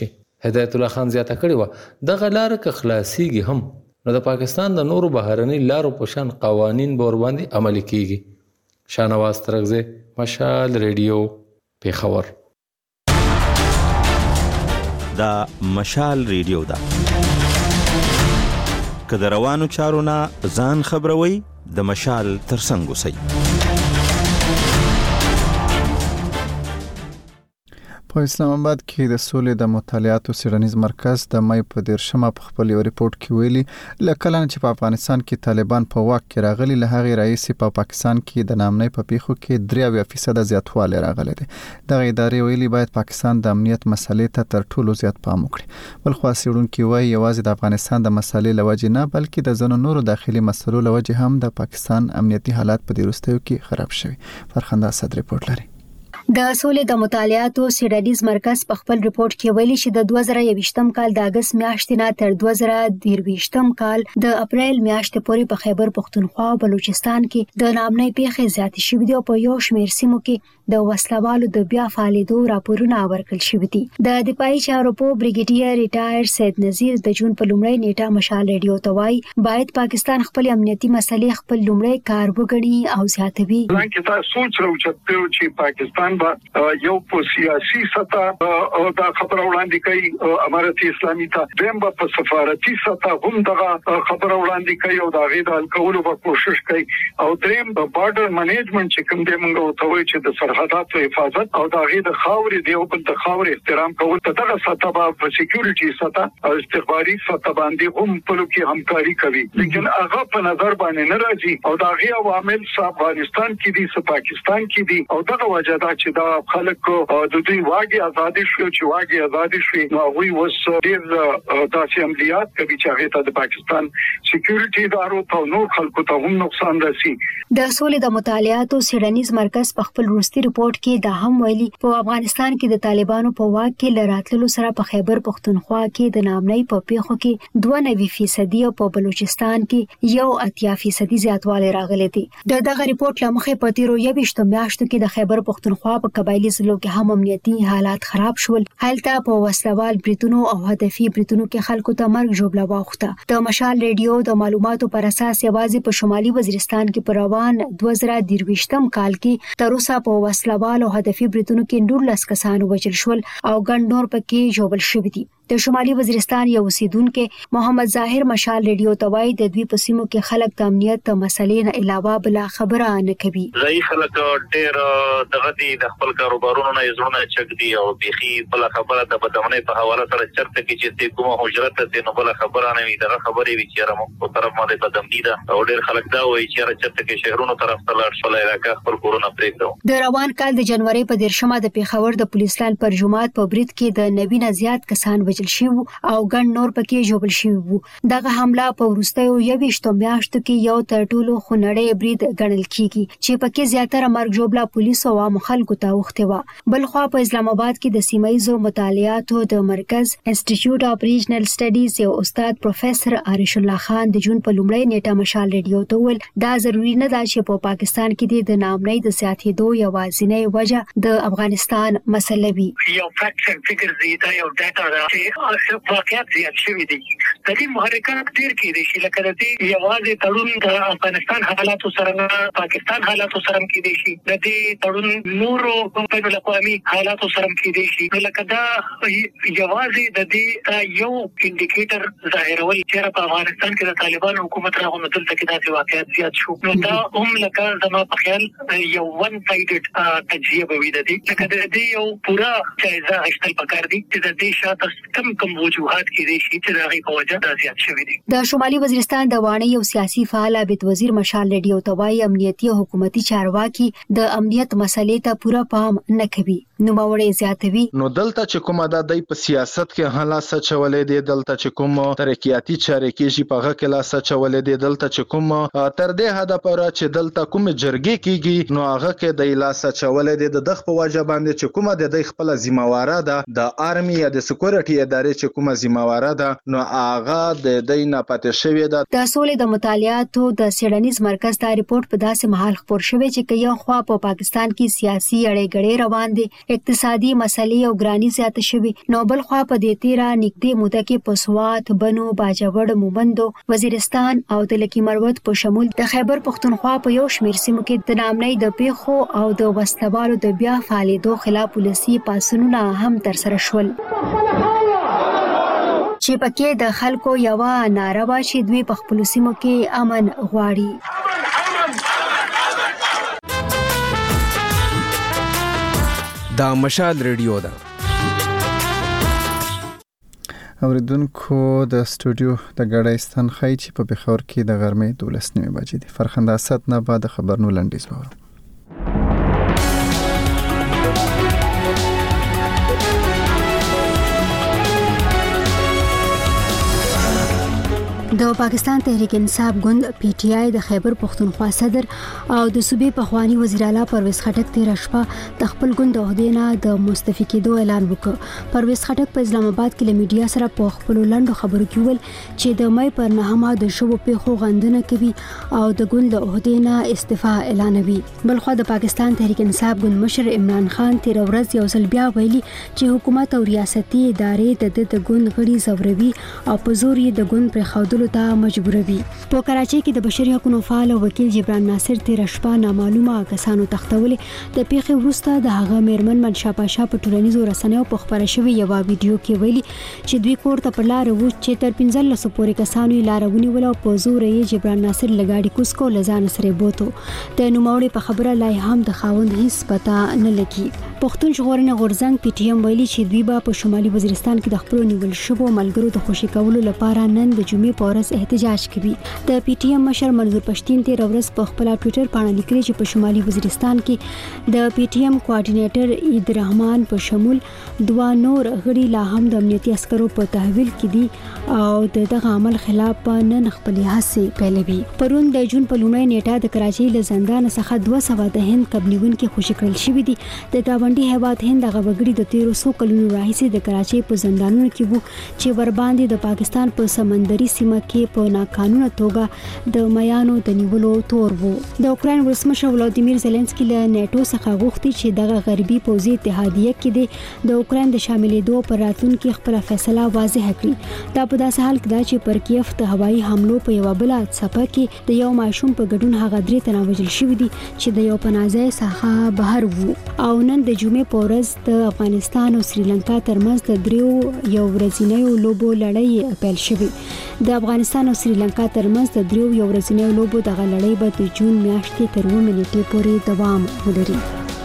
هدایت الله خان زیاته کړې و دغه لار ک خلاصيږي هم نو د پاکستان د نورو بهرني لارو په شان قوانين به ور باندې عملي کیږي. شاهنواز ترغزه مشال ریډیو پیښور. دا مشال ریډیو دا که د روانو چارو نه ځان خبروي د مشال ترڅنګ اوسئ. په اسلام آباد کې د سولې د مطالعاتو څېړنیز مرکز د مای په دیرشمه په خپل یو ریپورت کې ویلي لکه چې په افغانستان کې طالبان په واک کې راغلي له هغې راهیسې په پاکستان کې د ناامنۍ په پیښو کې درې اویا فیصده زیاتوالی راغلی دی. دغه ادارې ویلي باید پاکستان د امنیت مسلې ته تر ټولو زیات پام وکړي. بلخوا څېړونکي وایي یوازې د افغانستان د مسلې له وجې نه بلکې د ځینو نورو داخلي مسلو له وجې هم د پاکستان امنیتي حالات په دې وروستیو کې خراب شوي. فرخنده اسد ریپورت لري. د سولې د مطالعاتو څېړنیز مرکز په خپل ریپورت کې ویلي چې د دوه زره یوویشتم کال د اگست میاشتې نه تر دوه زره درویشتم کال د اپریل میاشتې پورې په خیبر پختونخوا او بلوچستان کې د ناامنۍ پیښې زیاتې شوې دي او په یو شمېر سیمو کې د وسلوالو د بیا فعالېدو راپورونه ورکړل شوي دي. د دفاعي چارو په بریګیډیر ریټایر سید نذیر د جون په لومړۍ نیټه مشال ریډیو ته وایي باید پاکستان خپل امنیتي مسلې خپل لومړی کار وګڼي او زیاتوي. ځکه تاسو سوچ راوچته چې پاکستان با یو په سیاسي سطح او دا خبر وړاندې کوي امارت اسلامي ته دیم په سفارتي سطح هم دغه خبر وړاندې کوي او دا غیر الکول په کوشش کوي او دریم په بارډر منیجمنت چې کوم دی موږ وتوي چې د سرحداتو حفاظت او دا غیر د خاورې دی او د خاورې احترام کول ته دغه سطح په سکیورټي سطح او استخباري سطح باندې هم په لکه همکاري کوي لیکن هغه په نظر باندې نه راځي او دا غیر عوامل افغانستان کې دي س پاکستان کې دي او دغه وجه دا چې دا خلک د دوی واګي ازادي شو چې واګي ازادي شو نو وی وس ډیر داسې عملیات کوي چې هغه ته د پاکستان سکیورټي ادارو ته نور خلکو ته هم نقصان رسي. د سولې د مطالعاتو څېړنیز مرکز په خپل وروستي ریپورت کې دا هم ویلي په افغانستان کې د طالبانو په واک کې لراتلو سره په خیبر پختونخوا کې د ناامنۍ په پیښو کې دوه نوي فیصدي او په بلوچستان کې یو اتیا فیصدي زیاتوالی راغلی دی. د دغه ریپورت له مخې په تیرو یوویشتو میاشتو کې د خیبر پختونخوا په قبایلی ضلعو کې هم امنیتي حالات خراب شول. هلته په وسلوال بریتونو او هدفي بریتونو کې خلکو ته مرګ ژوبله واوښته. د مشال ریډیو د معلوماتو پر اساس یوازې په شمالي وزیرستان کې په روان دوه زره درویشتم کال کې تر اوسه په وسلوال او هدفي بریتونو کې نولس کسان وژل شول او ګڼ نور پکې ژوبل شوي دي. د شمالي وزیرستان یو اوسیدونکو محمد ظاهر مشال ریډیو ته وایي د دوی په سیمو کې خلک د امنیت د مسلې نه علاوه بل خبره نه کوي. ځای خلک ډېر دغه دي د خپل کاروبارونو نه زړونه چک دي او بيخي بل خبره د بدامنۍ په حواله سره چرته کې چې کومه حجرت ته نو بل خبره نه وي دغه خبرې وی چې رمو په طرف باندې بدام دي دا او ډېر خلک دا وایي چې چرته کې شهرونو طرف ته لاړ شول علاقه خپل کورونه پرېږدو. د روان کال د جنوري په دیرشمه د پیښور د پولیس لاین پر جماعت په برید کې د نوي نه زیات کسان وژل شوي او ګڼ نور پکې ژوبل شوي وو. دغه حمله په وروستیو یوویشتو میاشتو کې یو تر ټولو خونړی برید ګڼل کیږي چې پکې زیاتره مرګ ژوبله پولیسو او عام خلکو ته اوښتې وه. بلخوا په اسلام آباد کې د سیمایي مطالعاتو د مرکز انسټیټیوټ اف ریجنل سټډیز یو استاد پروفیسور عارش الله خان د جون په لومړۍ نیټه مشال ریډیو ته وویل دا ضروري نه ده چې په پاکستان کې د ناامنۍ د زیاتېدو یوازینۍ وجه د افغانستان مسله وي. یو فیکټس اند فیګرز دی دا یو ډاټا ده چې واقعیت زیات شوي دي. د دې محرکات ډېر کېدای شي لکه د دې یوازې تړون د افغانستان حالاتو سره نه پاکستان حالاتو سره هم کېدای شي د دې تړون نورو بین الاقوامي حالاتو سره هم کېدای شي. لکه دا یوازې د دې یو انډیکیټر ظاهرول چې په افغانستان کې د طالبان حکومت راغونډه دلته کې داسې واقعیت زیات شو نو دا هم لکه زما په خیال یو ون سایډډ تجزیه به وي د دې لکه د دې یو پوره جایزه اخیستل پکار دي چې د دې شاته کم کم وجوهات کې دي چې د هغې په وجه دا زیات شوي دي. د شمالي وزیرستان د واڼې یو سیاسي فعال عابد وزیر مشال ریډیو ته وایي امنیتي او حکومتي چارواکي د امنیت مسلې ته پوره پام نه کوي. نوموړی زیاتوي نو دلته چې کومه د دای په سیاست کې هلا سچولې دي دلته چې کوم ترقیاتي چارې کېږي په هغه کې لا سچولې دي دلته چې کوم تر دې حد پورې چې دلته کوم جرګې کېږي نو هغه کې د لا سچولې دي د دغه په وجه باندې چې کومه د دای خپل ذمہواره ده د آرمي یا د سکیورټي ادارې چې کومه ذمہواره ده نو هغه د دې نه پاتې شوې ده. د سولې د مطالعاتو د سیډنیز مرکز دا ریپورت په داسې مهال خبر شوی چې یو خوا په پاکستان کې سیاسي اړې غړې روان دي، اقتصادي مسلې او ګرانی زیاته شوی، نو بل خوا په دې تیرا نږدې موده کې په سوات، بنو، باجوړ، مومندو، وزیرستان او د لکی مروت په شمول د خیبر پختونخوا په یو شمیر سیمو کې د نامنۍ د پیښو او د وسلوالو د بیا فعالیدو خلاف پولیسي پاسونونه هم تر سره شول چې پکې د خلکو یو ناروا چې دوی په خپل سیمو کې امن غواړي. دا مشال ریډیو ده. اوریدونکو د سټوډیو د غړایستان خای چې په بخور کې د غرمې دولس نیمه بجې دي. فرخنده اسد نه بعد خبرونو لنډیز وورو. د پاکستان تحریک انصاف ګوند پی ټی آی د خیبر پختونخوا صدر او د صوبې پخوانی وزیر اعلی پرویز خټک تیر شپه د خپل ګوند عہدې نه د مستعفی کېدو اعلان وکړ. پرویز خټک په اسلام آباد کې له میډیا سره په خپل لنډو خبرو کې ویل چې د مې پر نهمه د شوبو پیښو غندنه کوي او د ګوند له عہدې نه استعفا اعلانوي. بلخو د پاکستان تحریک انصاف ګوند مشر عمران خان تیر ورځ یو ځل بیا ویلي چې حکومت او ریاستي ادارې د د ګوند غړي زوروي او په زور یې د ګوند پر خودلو ته مجبوروي. په کراچۍ کې د بشري حقوقو فعال او وکیل جبران ناصر تیر شپه نامعلومه کسانو تختولې د پیښې وروسته د هغه میرمن منشا پاشا په ټولنیزو رسنیو په خبره شوی یو ویډیو کې ویلي چې دوی کور ته په لار وو چې تر پنځه لسو پورې کسانو یې لار ونیول او په زور یې جبران ناصر لګاډي کوس کو لزان سره بوتو. د نوموړي په خبره لای هم د خاوند هیڅ پتا نه لګي. پښتون ژغورنې غورځنګ پی ټی ایم ویلي چې دوی به په شمالي وزیرستان کې د خپل نیول شوو ملګرو د خوشي کولو لپاره نن د جمعې په ورځ احتجاج کوي. د پی ټی ایم مشر منظور پښتين تیر ورځ په خپل ټوئیټر باندې لیکلي چې په شمالي وزیرستان کې د پی ټی ایم کوارډینیټر عید الرحمن په شمول دوا نور غړي لا هم د امنیتي عسکرو په تحویل کې دي او دغه عمل خلاف نن خپل هڅې پیلوي. پرون د جون په لومړۍ نیټه د کراچۍ له زندان څخه دوه سوه د هند قبلیون کې خوشی کړل شوې دي. د گاونډي هیواد هند هغه وګړي د تیرو سو کلونو راهیسې د کراچۍ په زندانونو کې وو چې ور باندې د پاکستان په سمندري سیمه کې په ناقانونه توګه د میانو د نیولو تور وو. د اوکراین ولسمشر ولادیمیر زيلنسکي له نیټو څخه غوښتي چې دغه غربي پوځي اتحادیه کې د اوکراین د شاملېدو پر راتلونکي خپل فیصله واضح کړي. دا په داسې حال کې ده چې پر کیف د هوایي حملو په یو بل څپه کې د یو ماشوم په ګډون هغه درې تنه وژل شوي دي چې د یو پناهځای څخه بهر وو. او نن د جمعې په ورځ د افغانستان او سریلانکا ترمنځ د دریو یو ورځنیو لوبو لړۍ پیل شوې. د افغانستان او سریلانکا ترمنځ د دریو یو ورځنیو لوبو دغه لړۍ به د جون میاشتې تر اووه نیټې پورې دوام ولري.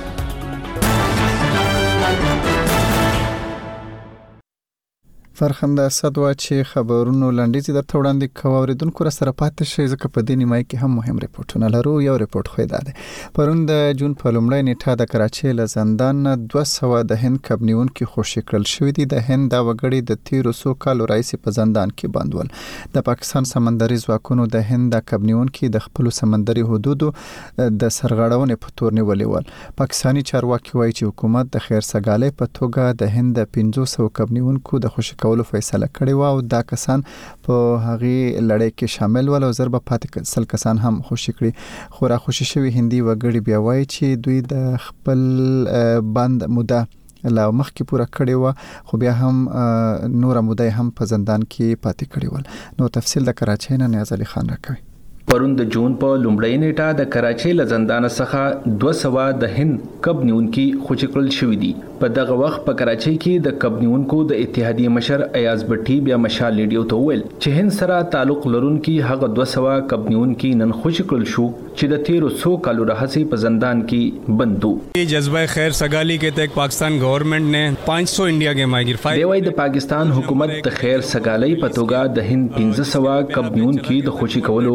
فرخنده اسد وا چې خبرونو لنډیز درته وړاندې کوو. اوریدونکو را سره پاتې شئ ځکه په دې نیمای کې هم مهم ریپورتونه لرو. یو ریپورت خو دا دی پرون د جون په لومړۍ نیټه د کراچۍ له زندان نه دوه سوه د هند کبنیونکي خوشي کړل شوي دي. د هند دا وګړي د تیرو څو کالو راهیسې په زندان کې بند ول. د پاکستان سمندري ځواکونو د هند د کبنیونکي د خپل سمندري حدودو د سرغړونې په تور نیولې ول. پاکستاني چارواکي وایي چې حکومت د خیر سګالۍ په توګه د هند د پنځه سوه کبنیونکو د خوشي کولو فیصله کړې و او دا کسان په هغه لړۍ کې شامل ول او ضرب پاتې سل کسان هم خوشي کړي. خو را خوشي شوی هندي وګړي بیا وایي چې دوی د خپل بند موده لا مخکې پوره کړې و خو بیا هم نور موده هم په زندان کې پاتې کړي ول. نو تفصیل د کراچۍ نه نیاز علي خان راکوي. پرون د جون په لومړۍ نیټه د کراچۍ له زندان څخه دوه سوه د هند کب نیونکي خوشي کړل شوي دي. په دغه وخت په کراچۍ کې د کب نیونکو د اتحادیې مشر ایاز بټي بیا مشال لیډیو ته وویل چې هند سره تعلق لرونکي هغه دوه سوه کب نیونکي نن خوشي کړل شو چې د تیرو څو کالو راهیسې په زندان کې بند وو. جذبه خیر سګالي के तहत पाकिस्तान गवर्नमेंट ने पाँच सौ इंडिया के माहिर دی وايي د پاکستان حکومت د خیر سګالۍ په توګه د هند پنځه سوه کب نیونکي د خوشي کولو فیصله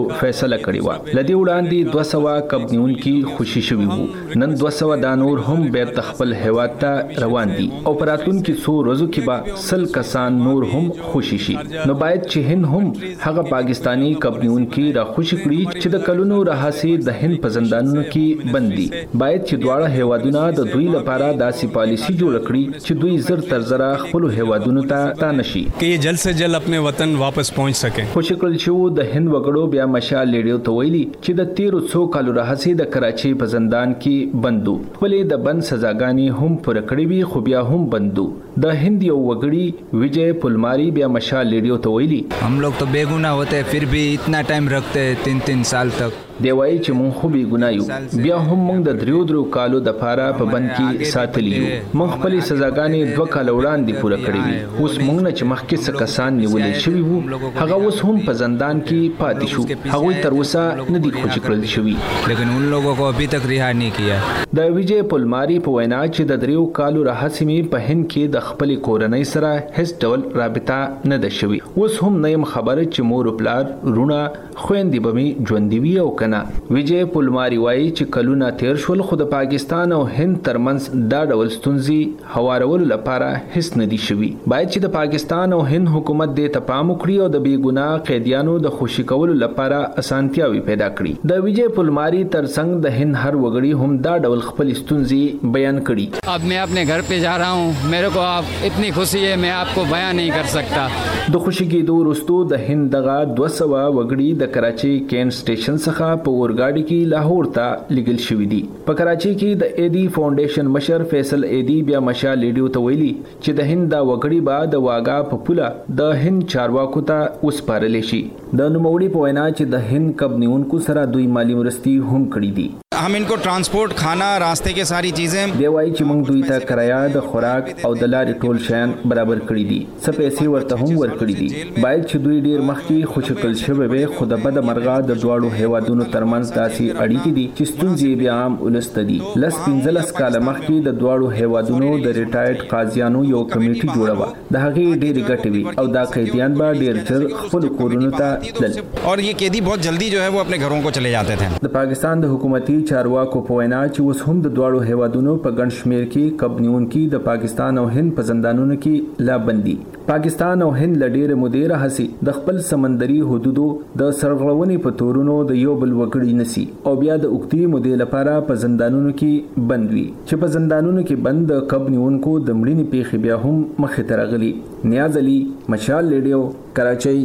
فیصله کړې و. لدی وړاندې دوه سوه کبنیونکي خوشي شوي وو. نن دوه سوه دا نور هم بیرته خپل هیواد ته روان دي او په راتلونکي څو ورځو کې به سل کسان نور هم خوشي شي. نو باید چې هند هم هغه پاکستانی کبنیونکي را خوشي کړي چې د کلونو راهیسې د هند په زندانونو کې بندي. باید چې دواړه هیوادونه د دوی لپاره داسې پالیسي جوړ کړي چې دوی زر تر زره خپل هیوادونو ته ستانه شي कि ये जल्द से जल्द अपने वतन वापस पहुंच सके. خوشي کړل شو د هند وګړو بیا مشال لیډیو ته ویلي چې د تیرو څو کالو راهیسې د کراچۍ په زندان کې بندو. خپلې د بند سزاګانې هم پوره کړې وي خو بیا هم بندو. د هند یو وګړي وجے پلماری بیا مشال لیډیو ته ویلي हम लोग तो बेगुनाह होते हैं फिर भी इतना टाइम रखते हैं तीन तीन साल तक. دی وایي چې مونږ خو بې ګناه یو بیا هم مونږ د دریو درو کالو د پاره په بند کې ساتلی یو. مونږ خپلې سزاګانې دوه کاله وړاندې پوره کړې وي. اوس مونږ نه چې مخکې څه کسان نیولې شوي وو هغه اوس هم په زندان کې پاتې شو. هغوی تر اوسه نه دي خوشي کړل شوي. लेकिन उन लोगों को अभी तक रिहा नहीं किया. د وجے پلماری په وینا چې د دریو کالو راهیسې مې په هند کې د خپلې کورنۍ سره هیڅ ډول رابطه نه ده شوې. اوس هم نه یم خبره چې مور او پلار رونه خویندې به مې ژوندي وي او که نه. وجے پلماری وایي چې کلونه تیر شول خو د پاکستان او هند ترمنځ دا ډول ستونزې هوارولو لپاره هیڅ نه دي شوي. باید چې د پاکستان او هند حکومت دې ته پام وکړي او د بې ګناه قیدیانو د خوشي کولو لپاره اسانتیاوي پیدا کړي. د وجے پلماری ترڅنګ د هند هر وګړي هم دا ډول خپل ستونزې بیان کړي. अब मैं अपने घर पे जा रहा हूँ मेरे को आप इतनी खुशी है मैं आपको बयान नहीं कर सकता. د خوشي کېدو وروسته د هند دغه دوه سوه وګړي د کراچۍ کین سټیشن څخه په اورګاډي کې لاهور ته لګل شوي دي. په کراچۍ کې د ایدي فاونډیشن مشر فیصل ایدي بیا مشال لیډیو ته ویلي چې د هند دا وګړي به د واګا په پوله د هند چارواکو ته وسپارلی شي. د نوموړي په وینا چې د هند کبنیونکو سره دوی مالی مرستې هم کړي دي. हम इनको ट्रांसपोर्ट खाना रास्ते के सारी चीजें دی وایي چې موږ دوی ته کرایه د خوراک او د لارې ټول شیان برابر کړي دي. څه پیسې ورته هم ورکړي دي. باید چې دوی ډیر مخکې خوشي کړل شوي وي خو د بده مرغه د دواړو هیوادونو ترمنځ داسې اړیکې دي چې ستونزې بیا هم ولسته دي. لس پنځلس کاله مخکې د دواړو هیوادونو د ریټایرډ قاضیانو یو کمیټي جوړه وه. د هغې ډېرې ګټې وي او دا قیدیان به ډېر ژر خپلو کورونو ته تلل और ये कैदी बहुत जल्दी जो है वो अपने घरों को चले जाते थे. د پاکستان د حکومتي چارواکو په وینا چې اوس هم د دواړو هیوادونو په ګڼ شمېر کې کبنیونکي د پاکستان او هند په زندانونو کې لا بندي. پاکستان او هند له ډېرې مودې راهیسې د خپل سمندري حدودو د سرغړونې په تورونو د یو بل وګړي نسی او بیا د اوږدې مودې لپاره په زندانونو کې بند وي چې په زندانونو کې بند د کبنیونکو د مړینې پیښې بیا هم مخې ته راغلي. نیاز علي مشال لیډیو کراچۍ.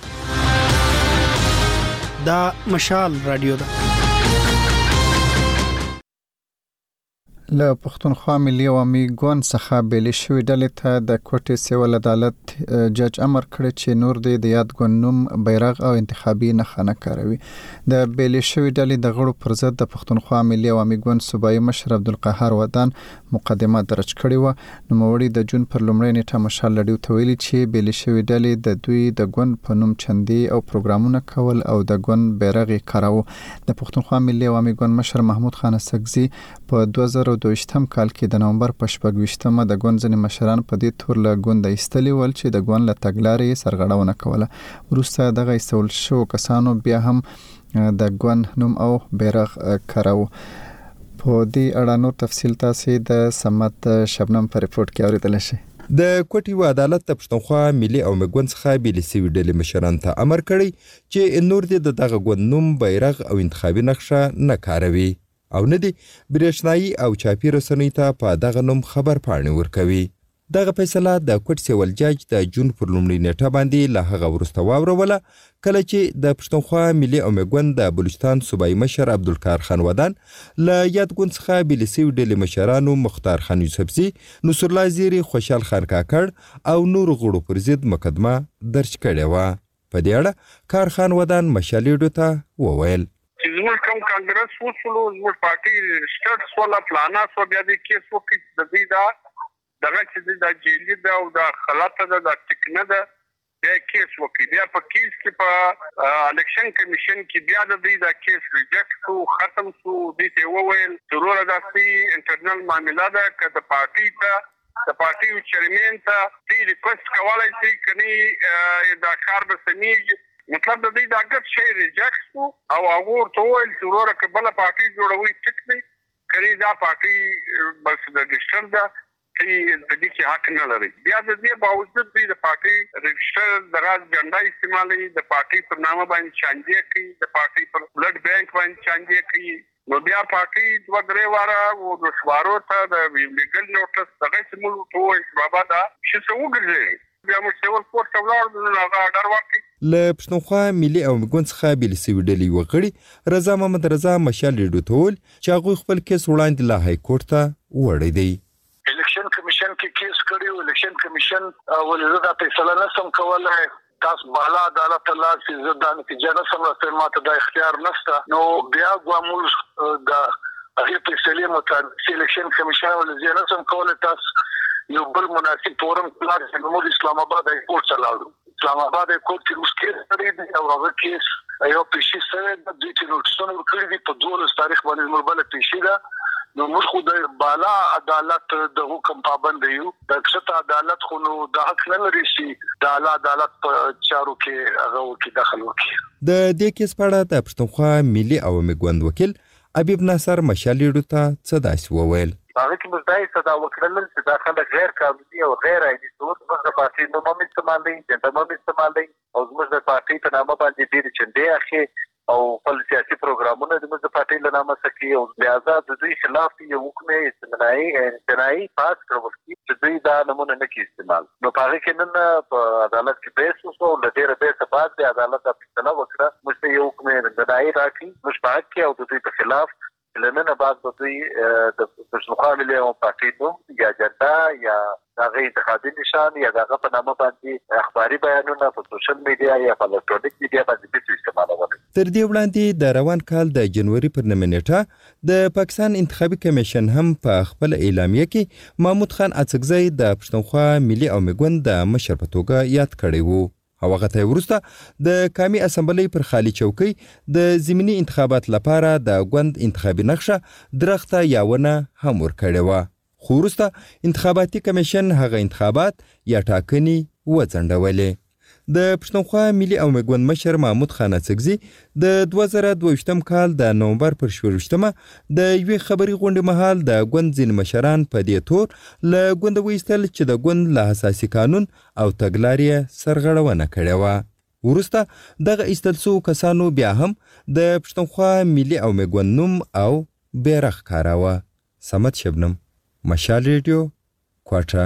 دا مشال رادیو ده. له پښتونخوا ملي عوامي ګوند څخه بیلې شوې ډلې ته د کوټې سیول عدالت جج امر کړی چې نور د یاد ګوند نوم بیرغ او انتخابي نښه نه کاروي. د بیلې شوې ډلې د غړو پر ضد د پښتونخوا ملي عوامي ګوند صوبایي مشر عبدالقهار ودان مقدمه درج کړې وه. نوموړي د جون پر لومړۍ نیټه مشال لیډیو ته ویلي چې بیلې شوې ډلې د دوی د ګوند په نوم چندې او پروګرامونه کول او د ګوند بیرغ یې کاراوه. د پښتونخوا ملي عوامي ګوند مشر محمود خان اسکزي په دوه زره دویشتم کال کې د نومبر په شپږویشتمه د ګوند ځینې مشران په دې تور له ګونده ایستلي ول چې د ګوند له تګلارې یې سرغړونه کوله. وروسته دغه ایستول شوو کسانو بیا هم د ګوند نوم او بیرغ کاراوه. په دې اړه نور تفصیل تاسې د سمت شبنم په ریپورت کې اوریدلی شئ. د کوټي و عدالت د پښتونخوا ملي او ګوند څخه بیلې سوي ډلې مشران ته امر کړی چې نور دې د دغه ګوند نوم بیرغ او انتخابي نقشه نه کاروي او نه دی برېښنایي او چاپي رسنیو ته په دغه نوم خبر پاڼې ورکوي. دغه فیصله د کوټ سیول جج د جون پر لومړۍ نیټه باندې له هغه وروسته واوروله کله چې د پښتونخوا ملي او ګوند د بلوچستان صوبایي مشر عبدالقهار خان ودان له یاد ګوند څخه بیلې سوي ډلې مشرانو مختار خان یوسفزي، نصرالله زیري، خوشحال خان کاکړ او نورو غړو پر ضد مقدمه درج کړې وه. په دې اړه کار خان ودان مشال لیډیو ته وویل چې زموږ کوم کانګرس وشولو زموږ پارټي سټارټ سوله پلانا سو بیا د کیس وکړي د دې دا دغه چې د جیلی دا او د خلاصه د ټکنه ده بیا کیس وکړي. بیا په کیس کې په الیکشن کمیشن کې بیا د دې دا کیس ریجیکټ شو ختم شو. دې ته وویل ضرور داسې انټرنل معامله ده که د پارټي ته د پارټي چیرمن ته دې ریکوست کولای شي کني دا کار به سمېږي مطلب د دې د اګت شي ریجکټ او هغه ورته ویل چې ورور کبل پارټي جوړوي ټیک دی کړي دا پارټي بس د ډیجیټل دا چې د دې کې حق نه لري. بیا د دې باوجود د پارټي رجسټر دراز جنډا استعمالي د پارټي پر نامه باندې چانجې کوي د پارټي پر بلډ بانک باندې چانجې کوي. نو بیا پارټي دوه درې واره و د شوارو ته د لیګل نوټس دغه سمول ټوه بابا دا چې څه وګرځي بیا مو سیول کورټ ته ولاړ نو هغه اډر ورکړي. له پښتونخوا ملي او مګون څخه بیل سوي ډلې وغړي رضا محمد رضا مشال لیډو ټول چې هغه خپل کیس وړاندې له های کورټ ته وړي دی. الیکشن کمیشن کې کیس کړی، الیکشن کمیشن ولې دا فیصله نه سم کولای، تاسو بالا عدالت الله چې زدا نتیجه نه سم راځي، ماته د اختیار نشته. نو بیا ګومول د هغه فیصله مطابق الیکشن کمیشن ولې نه سم کولای، تاسو یو بل مناسب فورم پلان چې موږ اسلام آباد کورټ چلاړو. اسلام آباد کورټ کې اوس کېس لري او هغه کیس یو پیشي سره د دې چې نوټسونه ورکړي دي په دولس تاریخ باندې مربله پیشي ده. نو موږ خو د بالا عدالت د حکم پابند یو، د کښته عدالت خو نو د حق نه لري چې د اعلی عدالت په چارو کې هغه کې دخل وکړي. د دې کیس په اړه د پښتونخوا ملي او مګوند وکیل حبیب ناصر مشالیډو ته څه داسې وویل. هغه کې مزدای صدا وکړل چې دا خلک غیر قانوني او غیر عادي صورت موږ د پارټي نوم هم استعمال دي، جنډا هم استعمال دي او موږ د پارټي په نامه باندې ډېر چندې اخی او خپل سیاسي پروګرامونه د موږ د پارټي له نامه سکی او لہذا د دوی خلاف یو حکم استمنایی استنایی پاس کړو چې دوی دا نمونه نه کی استعمال. نو هغه کې نن په عدالت کې بیس وسو له ډېر به بعد د عدالت په فیصله وکړه موږ یو حکم استنایی راکړي موږ په حق کې او د دوی په خلاف لننه بعد د دوی د پښتونخوا ملي او پارټي نوم یا جنډا یا هغه انتخابي نشان یا هغه په نامه باندې اخباري بیانونه په سوشل میډیا یا په الکترونیک میډیا باندې د استعمالول. تر دې وړاندې د روان کال د جنوري پر نیټه د پاکستان انتخابي کمیشن هم په خپل اعلامیه کې محمود خان اڅکزی د پښتونخوا ملي او مګوند د مشر په توګه یاد کړی وو. هغه ته ورسته د قومي اسمبلی پر خالی چوکۍ د ضمني انتخابات لپاره د ګوند انتخابي نقشه درخته یاونه هم ورکړې وه. خو وروسته انتخاباتي کمیشن هغه انتخابات یا ټاکنې وځنډولې. د پښتونخوا ملي او مګوند مشر محمود خان اڅکزي د دوه زره دوه کال د نومبر پر شپږمه د یوې خبري غونډې مهال د ګوند ځینې مشران په دې تور له ګونده وایستل چې د ګوند له اساسي قانون او تګلارې سرغړونه کړې وه. وروسته دغه ایستل سوو کسانو بیا هم د پښتونخوا ملي او مګوند نوم او بیرغ کاراوه. صمد شبنم، مشال ریډیو، کوټه.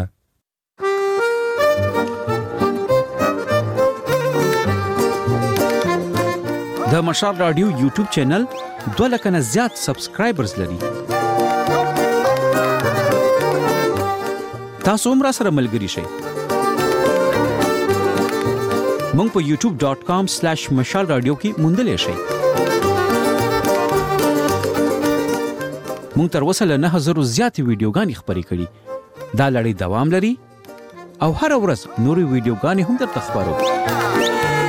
د مشال رادیو یوټیوب چینل دوه لکه نه زیات سبسکرایبرز لري. تاسو هم را سره ملګري شئ. مونږ په یوټیوب ډاٹ کام سلیش مشال رادیو کې موندلی شئ. مونږ تر اوسه له نه زرو زیاتې ویډیوګانې خپرې کړي. دا لړۍ دوام لري او هره ورځ نورې ویډیوګانې هم درته خپرو.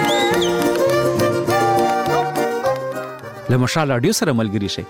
له مشال رادیو سره ملګري شئ.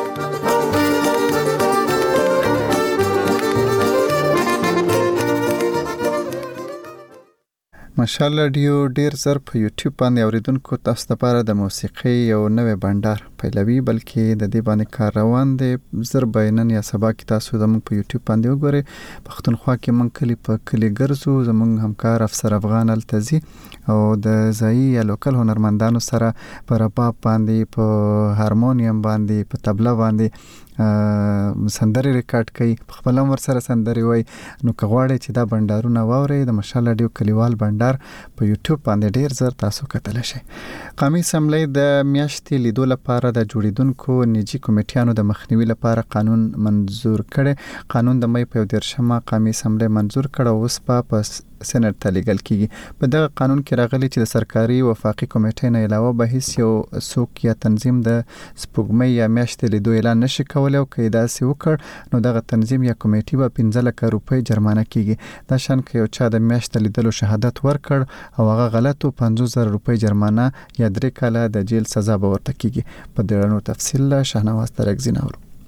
مشال رادیو ډیر زر په یوټیوب باندې اوریدونکو تاسو لپاره د موسیقي یو نوې بندر پیلوي، بلکې د دې باندې کار روان دی. زر بینن یا سبا کې تاسو زموږ په یوټیوب باندې وګورئ. پښتونخوا کې مونږ کلی په کلی ګرځو، زموږ همکار افسر افغان التزي او د ځایي یا لوکل هنرمندانو سره په رباب باندې، په هارمونیم باندې، په طبله باندې سندري ریکارډ کوي، په خپل عمر سره سندري وای. نو کغواړي چې دا بندرونه واوري د مشال رادیو کلیوال بندر په یوټیوب باندې ډیر زر تاسو کتل شي. قومي اسمبلی د میاشتې لیدو لپاره د جوړیدونکو نجی کمیټیانو د مخنیوي لپاره قانون منزور کړي. قانون د مې په دیرشمه قومي اسمبلی منزور کړ او اوس په سېنات ته لیږل کیږي. په دغه قانون کې راغلي چې د سرکاري وفاقي کمیټې نه علاوه به هیڅ یو څوک یا تنظیم د سپوږمۍ یا میاشتې لیدو اعلان نشي کولی، او که داسې وکړ نو دغه تنظیم یا کمیټې به پنځه لکه روپۍ جرمانه کیږي. دا شان که یو چا د میاشتې لیدلو شهادت ورکړ او هغه غلط و پنځوس زره روپۍ جرمانه یا درې کاله د جیل سزا به ورته کیږي. په دې اړه نور تفصیل له شاهنواز ترکزي نورو.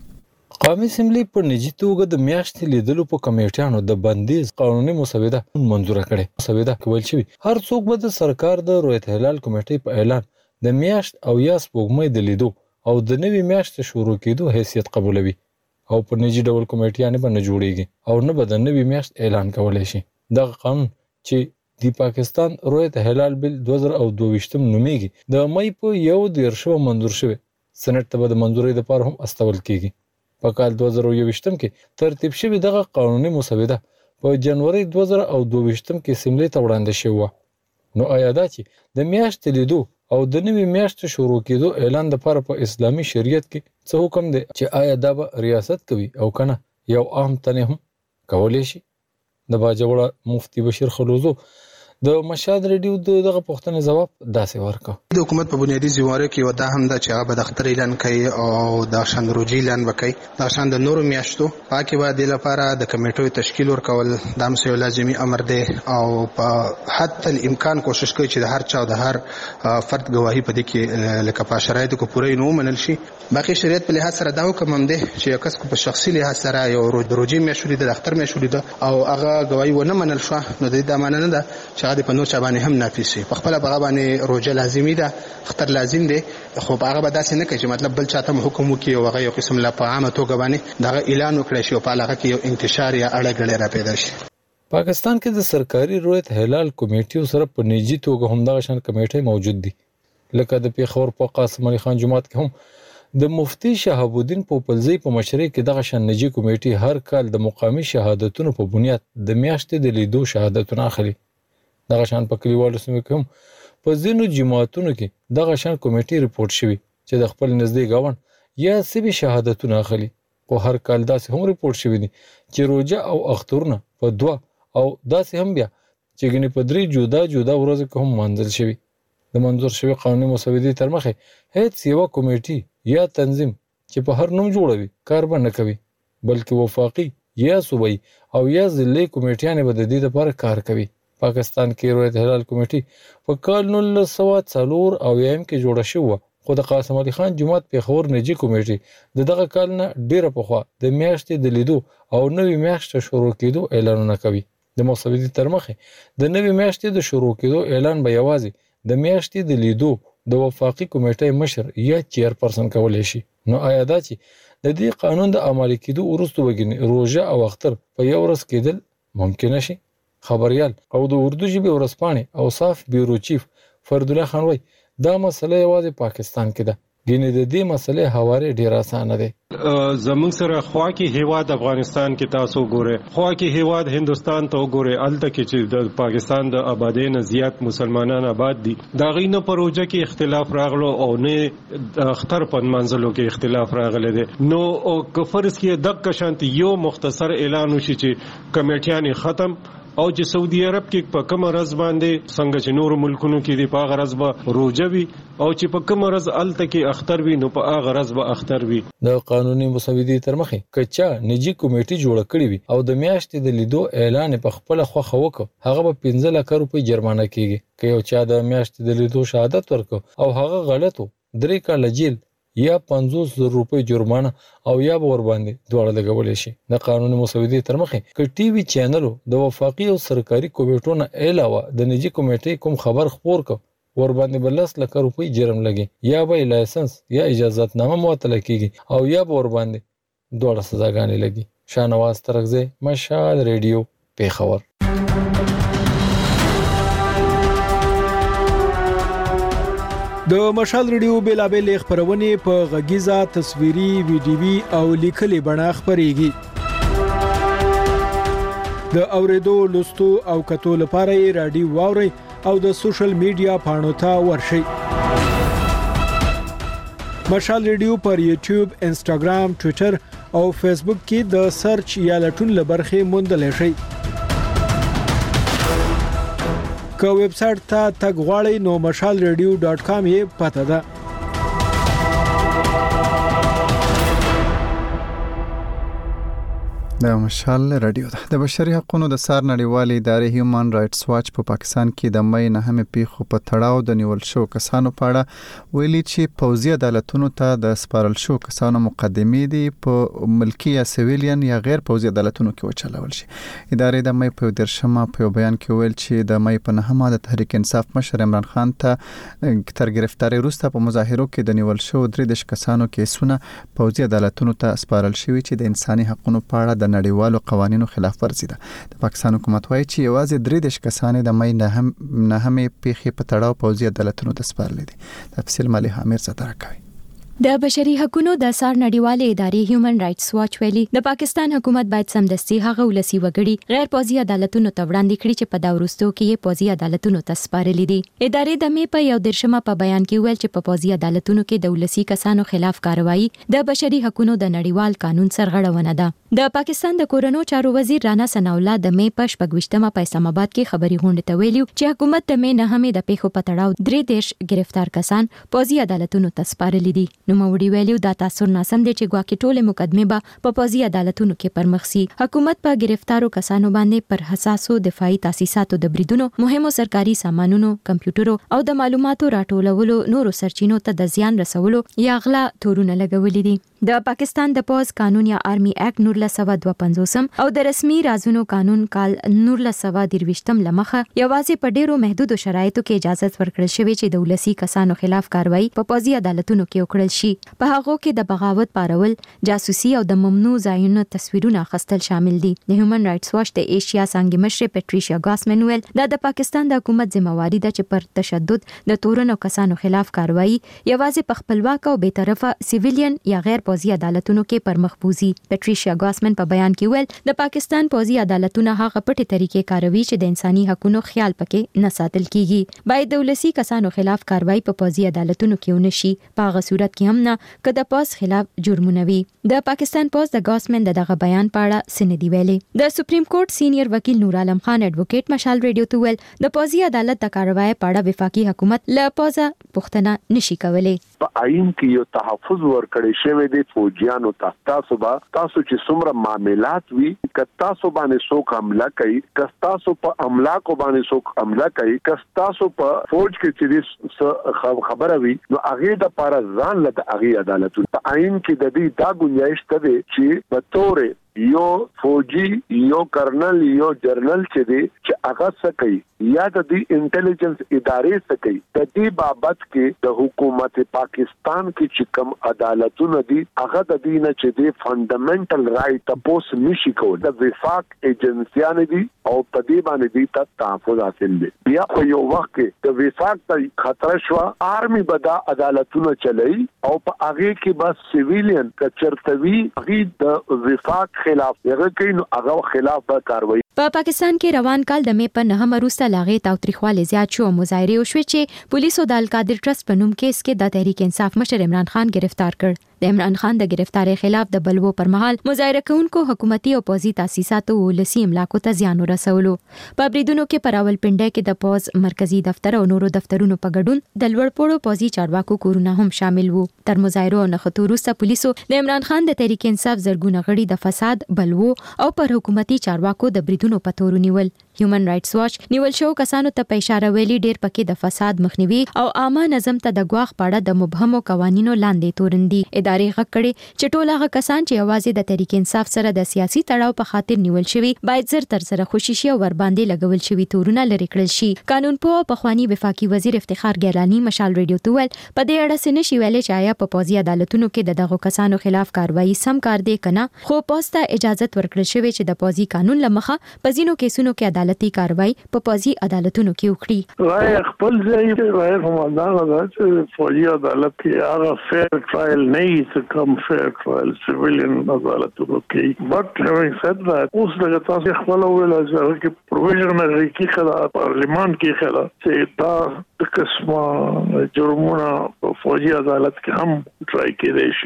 قومي اسمبلی په نجی توګه د میاشتې لیدلو په کمیټیانو د بندیز قانوني مسوده منزوره کړې. مسوده کول شوی هر څوک به د سرکار د رویت هلال کمیټې په اعلان د میاشت او یا سپوږمۍ د لیدو او د نوي میاشت شروع کېدو حیثیت قبولوي او په نجی ډول کمیټیانې به نه جوړیږي او نه به د نوي میاشت اعلان کولای شي. دغه قانون چې د پاکستان رویت هلال بل دوه زره او دوه ویشت نومیږي د مې په یو دیرشو منظور شوی. سنټ ته به د منظورۍ لپاره هم استول کیږي. په کال دوه زره یو ویشت کې ترتیب شوی دغه قانوني مسوده په جنوري دوه زره او دوه ویشت کې اسمبلی ته وړاندې شوه. نو آیا دا چې د میاشتې لیدو او د نوي میاشت شروع کېدو اعلان لپاره په اسلامي شریعت کې څه حکم دی چې آیا دا به ریاست کوي او کنه یو عام تنه هم کولی شي؟ د باجوړه مفتی بشیر خلوزو د مشهد ریډیو دغه پوښتنې جواب داسې ورکړ. د حکومت په بنیادی ځواره کې ودا هم د چې هغه د اختر اعلان کوي او د شان روجي اعلان وکړي د شان د نورو میاشتو پاکي و د لپاره د کمیټو تشکیل ورکول د امسیو لازمي امر دی او په حتی الامکان کوشش کوي چې د هر چا او د هر فرد گواهی په دې کې لکه په شرایطو کو پوره نه منل شي. باقي شریعت په لحاظ سره دا حکم هم دی چې یو کس کو په شخصي لحاظ سره یو روجي میاشتې د اختر میاشتې او هغه گواهی ونه منل شو نو د دې معنی نه ده چې هغه په نور چا باندې هم نافذ شي. په خپل هغه باندې روزه لازمي ده اختر لازم دی خو هغه به داسې نه کوي چې مطلب بل چاته حکم وکړي او هغه یو قسم لا په عامه توګه باندې دا اعلان وکړي شي او په هغه کې یو انتشار یا اړه را پیدا شي. پاکستان کې د سرکاري رویت هلال کمیټیو سره په نجی توګه هم دغه شان کمیټې موجود دي لکه د پیښور په قاسم علي خان جماعت کې هم د مفتی شهاب الدین پوپلزی په مشرۍ کې دغه شان نجی کمیټې هر کال د مقامی شهادتونو په بنیاد د میاشتې د لیدو شهادتونه اخلي. دغه شان په کلیوالو سیمو کې هم په ځینو جماعتونو کې دغه شان کمیټې ریپورت شوی چې د خپل نږدې گاوند یا سبي شهادتونه اخلي. خو هر کال داسې هم ریپورت شوی دي چې روزه او اخترونه په دوه او داسې هم بیا چې ګنې په درې جدا جدا ورځو کې هم منځل شوی. د منظور شوی قانوني مسودې تر مخه هیڅ یو کمیټي یا تنظیم چې په هر نوم جوړوي کار به نه کوي بلکې وفاقي یا صوبایي او یا ضلعي کمیټیانې به د دې لپاره کار کوي. پاکستان کې رویت هلال کمیټي په کال نولس سوه څلور اویایم کې جوړه شوه خو د قاسم علي خان جماعت پیښور نجی کمیټي د دغه کال نه ډیره پخوا د میاشتې د لیدو او نوي میاشت شروع کېدو اعلانونه کوي. د مسودې تر مخه د نوي میاشتې د شروع کېدو اعلان به یوازې د میاشتې د لیدو د وفاقي کمیټې مشر یا چیرپرسن کولای شي. نو آیا دا چې د دې قانون د عملي کېدو وروسته وګڼي روزه او اختر په یو ورځ کېدل ممکن شي؟ خبريال او د اردو ژبې ورسپانې او صاف بیورو چیف فرد الله خان وای دا مسله یوازې پاکستان کې ده ګینه د دې مسلې حواله ډیر اسانه ده. زمونږ سره خوا کې هیواد افغانستان کې تاسو ګوره خوا کې هیواد هندستان ته ګوره الته کې چې د پاکستان د آبادی نه زیات مسلمانان آباد دي دا غینه پروژه کې اختلاف راغلو او نه اختر په منځلو کې اختلاف راغله ده نو او کفرس کې د کشانت یو مختصر اعلان وشي چې کمیټیان ختم او چې سعودي عرب کې په کوم ورځ باندې څنګه چې نور ملکونو کې دی په هغه ورځ به روزه وي او چې په کوم ورځ الته کې اختر وي نو په هغه ورځ به اختر وي. د قانوني مسودې تر مخه کچا نجی کمیټي جوړ کړی وي او د میاشتې د لیدو اعلان په خپل خوخه وکړ هغه به پنځه لک روپۍ جرمانه کیږي که یو چا د میاشتې د لیدو شهادت ورکړ او هغه غلطو درې کاله جیل یا پنځوس زره روپۍ جرمانه او یا به ور باندې دواړه لګولې شي. د قانوني مسودې تر مخه ک ټي وي چینلو د وفاقي او سرکاري کمیټو نه علاوه د نجی کمیټې کوم خبر خپور ک ور باندې بلس لک روپۍ جرم لګي یا به لایسنس یا اجازهت نامه معطل کیږي او یا به ور باندې دواړه سزاګانې لګي. شاهنواز ترغزه مشال ریډیو پیښور. د مشال ریډیو بیلابل خبرونه په غږیزه تصویري ویډیوي او لیکلي بڼه خبريږي. د اوریدو لوستو او کتو لپاره رادیو واوري او د سوشل میډیا پاڼو ته ورشي. مشال ریډیو پر یوټیوب، انسټاګرام، ټوئیټر او فیسبوک کې د سرچ یا لټون لبرخه موندل شي. که ویب سټ ته تګ غواړئ نو مشال ریډیو ډاټ کام یې پته ده. د مشال رادیو ده. د بشري حقوقو د سار نړیوالې ادارې هیومن رائټس واچ په پاکستان کې د مې نهمه پیښو په تړاو د نیول شو کسانو په اړه ویلي چې پوځي عدالتونو ته د سپارل شو کسانو مقدمې دي په ملکی یا سیویلین یا غیر پوځي عدالتونو کې وچلول شي. ادارې د مې په درشمه په بیان کې ویل چې د مې په نهمه د تحریک انصاف مشر عمران خان ته تر گرفتاری وروسته په مظاهرو کې د نیول شو درې د کسانو کیسونه پوځي عدالتونو ته سپارل شوی چې د انساني حقوقو په اړه د نړیوالو قوانینو خلاف ورزي ده. د پاکستان حکومت وایي چې یوازې درې د کسانې د مې نه نهمه پیښې په تړاو پوځي عدالتونو ته سپارل دي. تفصیل مالي حامد زتر کوي. د بشري حقوقو د سار نړیوالې ادارې هیومن رائټس واچ ویلي د پاکستان حکومت باید سمدستي هغه ولسی وګړي غیر پوځي عدالتونو ته وړاندې کړي چې په دا وروستو کې پوځي عدالتونو ته سپارلي دي. ادارې د مې په یو درشمه په بیان کې ویل چې په پوځي عدالتونو کې د ولسی کسانو خلاف کاروایی د بشري حقوقو د نړیوال قانون سرغړونه ده. د پاکستان د کورونو چارو وزیر رانا ثناء الله د مې په شپږویشتمه په اسلام آباد کې خبري غونډه ته ویلي چې حکومت د مې نهمه د پیښو په تړاو درې دیش گرفتار کسان پوځي عدالتونو ته سپارلي دي. نو موړي ویلي دا تاثیر ناسم دي چې ګواکې ټوله مقدمه به په پوځي عدالتونو کې پرمخ سي. حکومت په گرفتارو کسانو باندې پر حساسو دفاعي تاسیساتو د بریدونو مهمو سرکاري سامانونو کمپیوټرو او د معلوماتو راټولولو نورو سرچینو ته د زیان رسولو یا غلا تورونه لګولې دي. د پاکستان د پوز قانون یا آرمي اکټ نولس سوه دوه پنځوس او د رسمي رازونو قانون کال نولس سوه درویشتم لمخه یوازې په ډیرو محدودو شرایطو کې اجازه ورکړل شوې چې د ولسی کسانو خلاف کاروایی په پوځي عدالتونو کې وکړل شي. په هغه کې د بغاوت پارول، جاسوسي او د ممنوع ځایونو تصویرونه اخیستل شامل دي. د هیومن رائټس واچ د ایشیا څنګه مشر پیټریشیا ګاسمن ویل دا د پاکستان د حکومت ذمہواری ده چې پر تشدد د تورنو کسانو خلاف کاروایی یوازې په خپلواک او بی‌طرفه سیویلین یا غیر پوځي عدالتونو کې پرمخ بوزي. پیټریشیا ګاسمن په بیان کې ویل د پاکستان پوځي عدالتونه هغه پټي طریقې کاروي چې د انساني حقوقو خیال پکې نه ساتل کیږي. باید د ولسی کسانو خلاف کاروایی په پوځي عدالتونو کې ونشي. په هغه صورت کې هم نه کده پوز خلاف جرمونه وي. د پاکستان پوز د ګاسمن دغه بیان په اړه سندې ویلي. د سپریم کورټ سینیئر وکیل نور عالم خان اډوکیټ مشال ریډیو ته ویل د پوځي عدالت د کاروایی په اړه وفاقي حکومت له پوزه پوښتنه نشي کولای. په آئین کې یو تحفظ ورکړی شوی دی فوجیانو ته. تاسو به تاسو چې څومره معاملات وي ک تاسو باندې څوک حمله کوي، ک تاسو په املاکو باندې څوک حمله کوي، ک تاسو په فوج کې چې خبره وي نو هغه د پاره ځان له هغه عدالت په آئین کې د دې دا گنجائش ته چې په تور یو فوجي یو کرنل یو جرنل چې دی چې هغه څه کوي یا د دې انټيليجنس ادارې څه کوي د دې بابت کې د حکومت پاکستان کې چې کوم عدالتونه دي هغه د دې نه چې دی فندامنټل رائټ تاسو نشي کولای. د وفاق ایجنسیان دي او په دې باندې دي ته تحفظ حاصل دي. بیا په یو وخت کې د وفاق ته خطر شو آرمي بدا عدالتونه چلای او په هغه کې بس سیویلین کچرتوی هغه د وفاق خلاف هغه کین هغه خلاف به کاروایی. په پاکستان کې روان کال د مې په نهمه وروسته لاغې تاوتریخواله زیات شو. مظاهره وشوه چې پولیسو د القادر ټرست په نوم کیس کې د تحریک انصاف مشر عمران خان گرفتار کړ. د عمران خان د گرفتاری خلاف د بلوو پر مهال مظاهره کوونکو حکومتي او پوځي تاسیساتو ولسی املاکو ته زیان ورسولو. په بریدونو کې په راولپنډي کې د پوز مرکزی دفتر او نورو دفترونو په ګډون د لوړپوړو پوځي چارواکو کورونه هم شامل وو. تر مظاهرو نه خطو وروسته پولیسو د عمران خان د تحریک انصاف زرګونه غړي د فساد، بلوو او پر حکومتي چارواکو د بریدونو په تور نیول. هیومن رائټس واچ نیول شو کسانو ته په اشاره ویلي ډیر پکې د فساد مخنیوي او عامه نظم ته د ګواښ پاړه د مبهمو قوانینو لاندې تورندي. ادارې غږ کړي چې ټول هغه کسان چې یوازې د تحریک انصاف سره د سیاسي تړاو په خاطر نیول شوي باید زر تر سره خوشیشي او ور باندې لګول شوي تورونه لري کړل شي. قانون په پخوانی وفاقي وزیر افتخار ګیلانی مشال ریډیو ته ویل په دې اړه څه نشي ویلي چې آیا په پوځي عدالتونو کې د دغه کسانو خلاف کاروایی سم کار دی کنه، خو پوسټه اجازه ورکړل شوی چې د پوځي قانون لمخه په ځینو کیسونو کې عدالتي کاروایی په پوځي عدالتونو کې وکړي. راي خپل ځای راي همدا غواړي چې فوجي عدالت کې هغه فیر ټرایل نه وي څه کم فیر ټرایل سیویلین عدالتونو کې. بٹ having said that اوس دغه تاسو خپل ویل چې پروویژنل ریکی خلا پارلیمان کې خلا چې دا د قسمه جرمونه په فوجي عدالت کې هم ټرای کېدای شي.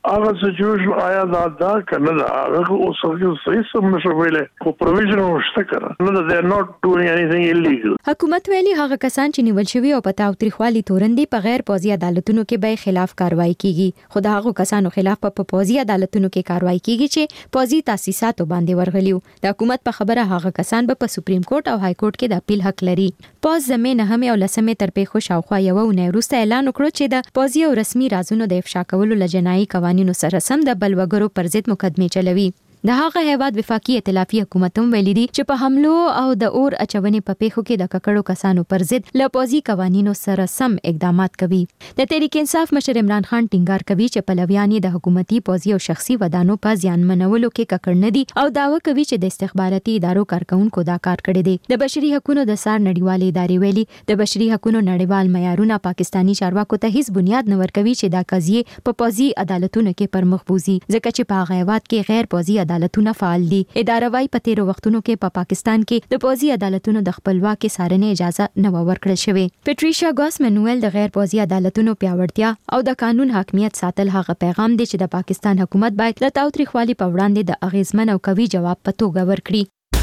هغه سچويشن آیا دا دا کنه دا هغه اوس هغه صحیح سم نشو ویلې خو پروویژن ورشته کړه نو they are not doing anything illegal. حکومت ویلي هغه کسان چې نیول شوی او په تاوتریخوالي تورندي په غیر پوځي عدالتونو کې به خلاف کاروایی کیږي. خو د هغه کسانو خلاف په پوځي عدالتونو کې کاروایی کیږي چې پوځي تاسیساتو باندې ورغلیو. د حکومت په خبره هغه کسان به په سپریم کورټ او های کورټ کې د اپیل حق لري. پوز زمينه هم او لسمه تر په خوش او خو یو نه وروسته اعلان وکړ چې د پوځي او رسمي رازونو د افشا کولو لجنایي قوانینو سره سم د بلوګرو پر ضد مقدمه چلوي. د هغه هیواد وفاقي ائتلافي حکومت هم ویلي دي چې په حملو او د اور اچونې په پیښو کې د ککړو کسانو پر ضد له پوځي قوانینو سره سم اقدامات کوي. د تحریک انصاف مشر عمران خان ټینګار کوي چې پلویان د حکومتي پوځي او شخصي ودانو په ځان منولو کې ککړ نه دي او داوا کوي چې د استخباراتي ادارو کارکونکو دا کار کړی دی. د بشري حقوقو د سار نړیوالې ادارې ویلي د بشري حقوقو نړیوال معیارونه پاکستانی چارواکو ته هیڅ بنیاد نه ورکوي چې دا قضیه په پوځي عدالتونو کې پر مخ بوزي ځکه چې په هغه هیواد کې غیر پوځي عدالتونه فعال دي. اداره وايي په تیرو وختونو کې په پا پاکستان کې د پوځي عدالتونو د خپلواکي څارنې اجازه نه ورکړل شوې. پیټریشیا ګاس منویل د غیر پوځي عدالتونو پیاوړتیا او د قانون حاکمیت ساتل هغه پیغام دی چې د پاکستان حکومت باید له تاوتریخوالي په وړاندې د اغیزمن او قوي جواب په توګه ورکړي.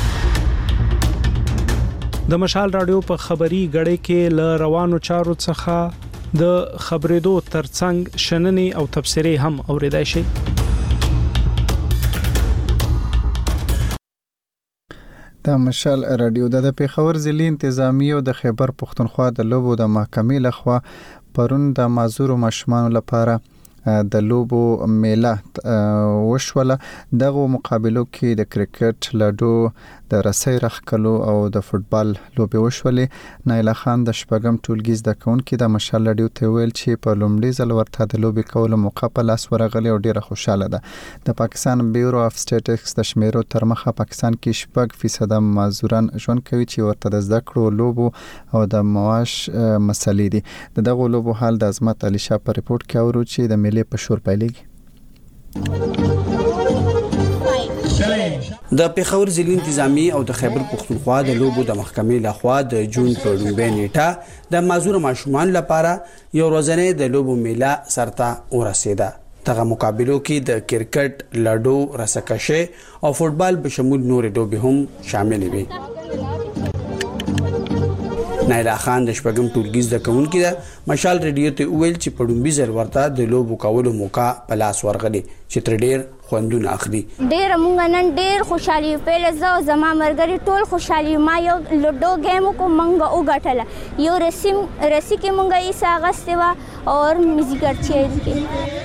د مشال رادیو په خبري غړې کې ل روانو چارو څخه د خبرېدو ترڅنګ شننې او تبصرې هم اوریدای شي. د مشال رادیو د پیښور ضلع انتظامی او د خیبر پښتونخوا د لوبو د محکمې لخوا پرون د معذور ماشومان لپاره د لوبو میله وشوله. دغه مقابلو کې د کرکټ، لاډو، د رسۍ راخکلو او د فوتبال لوبې وشولې. نایله خان د شپږم ټولګي زده کوونکې د مشال رادیو ته ویل چې په لومړي ځل ورته د لوبې کولو موقع په لاس ورغلی او ډیره خوشاله ده. د پاکستان بیورو اف سټیټکس د شمیرو تر مخه پاکستان کې شپږ فیصد معذوران ژوند کوي چې ورته د زده کړو، لوبو او د معاش مسلې دي. د دغه لوبو حال د عظمت علي شاه په ریپورت کې اورو چې د ملي په شور پیلېږي. د پیښور ضلع انتظامی او د خیبر پښتونخوا د لوبو د محکمې لخوا د جون په لومړۍ نیټه د معذور ماشومان لپاره یو ورځنۍ د لوبو میله سرته ورسېده. دغه مقابلو کې د کرکټ، لاډو، رسکشي او فوتبال په شمول نور لوبې هم شامل وي. نایله خان د شپږم ټولګي زده کوونکې ده مشال رادیو ته ویل چې په لومړي ځل ورته د لوبو کولو موقع په لاس ورغلی چې تر ډیر خوندونه اخلي. ډیر مونږ نن ډیر خوشحالي پیل زه زما مرګري ټول خوشحالي ما یو لوډو گیم کو مونږ وګټله یو رسم رسی کې مونږ یې ساغسته وا او میوزیک چیز کې.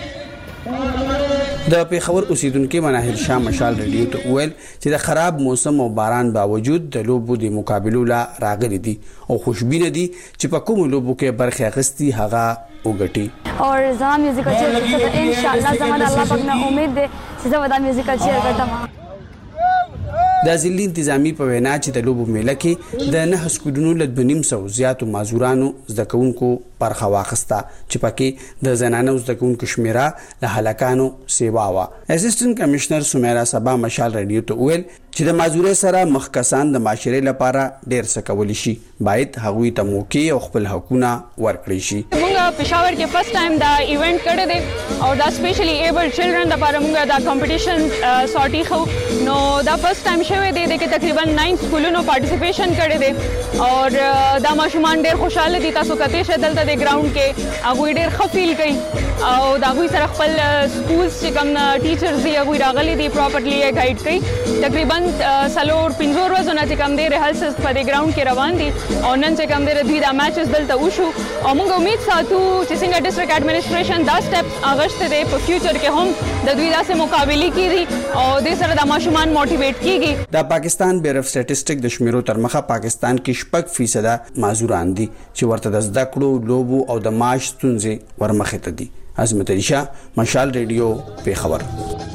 د پیښور اوسیدونکو مناهل شاه مشال رادیو ته ویل چې د خراب موسم او باران باوجود د لوبو د مقابلو لا راغلي دي او خوشبینه دي چې په کوم لوبو کې برخه اخیستي هغه وګټي. اور زما میوزیکل چیر ګټه ان شاء الله زما د الله پاک نه امید ده چې زما د میوزیکل چیر ګټم. د ضلع انتظامی په وینا چې د لوبو میله کې د نه سکولونو له دوه نیم سو زیاتو معذورانو زده کوونکو برخه واخیسته چې پکې د زنانو زده کوونکو شمیره له هلاکانو سیوا وا. اسسټنټ کمشنر سمیرا صبا مشال رادیو ته ویل چې د معذورۍ سره مخ کسان د معاشري لپاره ډیر څه کولی شي، باید هغوی ته موقع او خپل حقوقونه ورکړي شي. موږ پېښور کې فرست ټایم دا ایونت کړی دی او دا سپیشلی ایبل چلډرن لپاره موږ دا کمپټیشن سارټي خو نو دا فرست ټایم شوی دی چې تقریبا نو سکولونو پارټیسپیشن کړی دی او دا ماشومان ډیر خوشاله دي. تاسو کته شه دلته د ګراوند کې هغه ډیر خفیل کوي او دا غوي سره خپل سکولز چې کوم ټیچرز دی هغه راغلي دي پراپرلی گایډ کوي. تقریبا سلور پنځور ورځې چې کوم دی ریهرسل په د ګراوند کې روان دي او نن چې کوم دی د دوی د میچز دلته وشو او موږ امید ساتو چې څنګه ډیسټریکټ اډمنسټریشن دا سټیپ اغشته دی په فیوچر کې هم د دوی داسې مقابله کیږي او د سره د ماشومان موټیویټ کیږي. د پاکستان بیور اف سټیټسټک د شمیرو تر مخه پاکستان کې شپږ فیصد معذوران دي چې ورته د زده کړو، لوبو او د معاش ستونزې ورمخې ته دي. عظمت علي شاه مشال رادیو پیښور.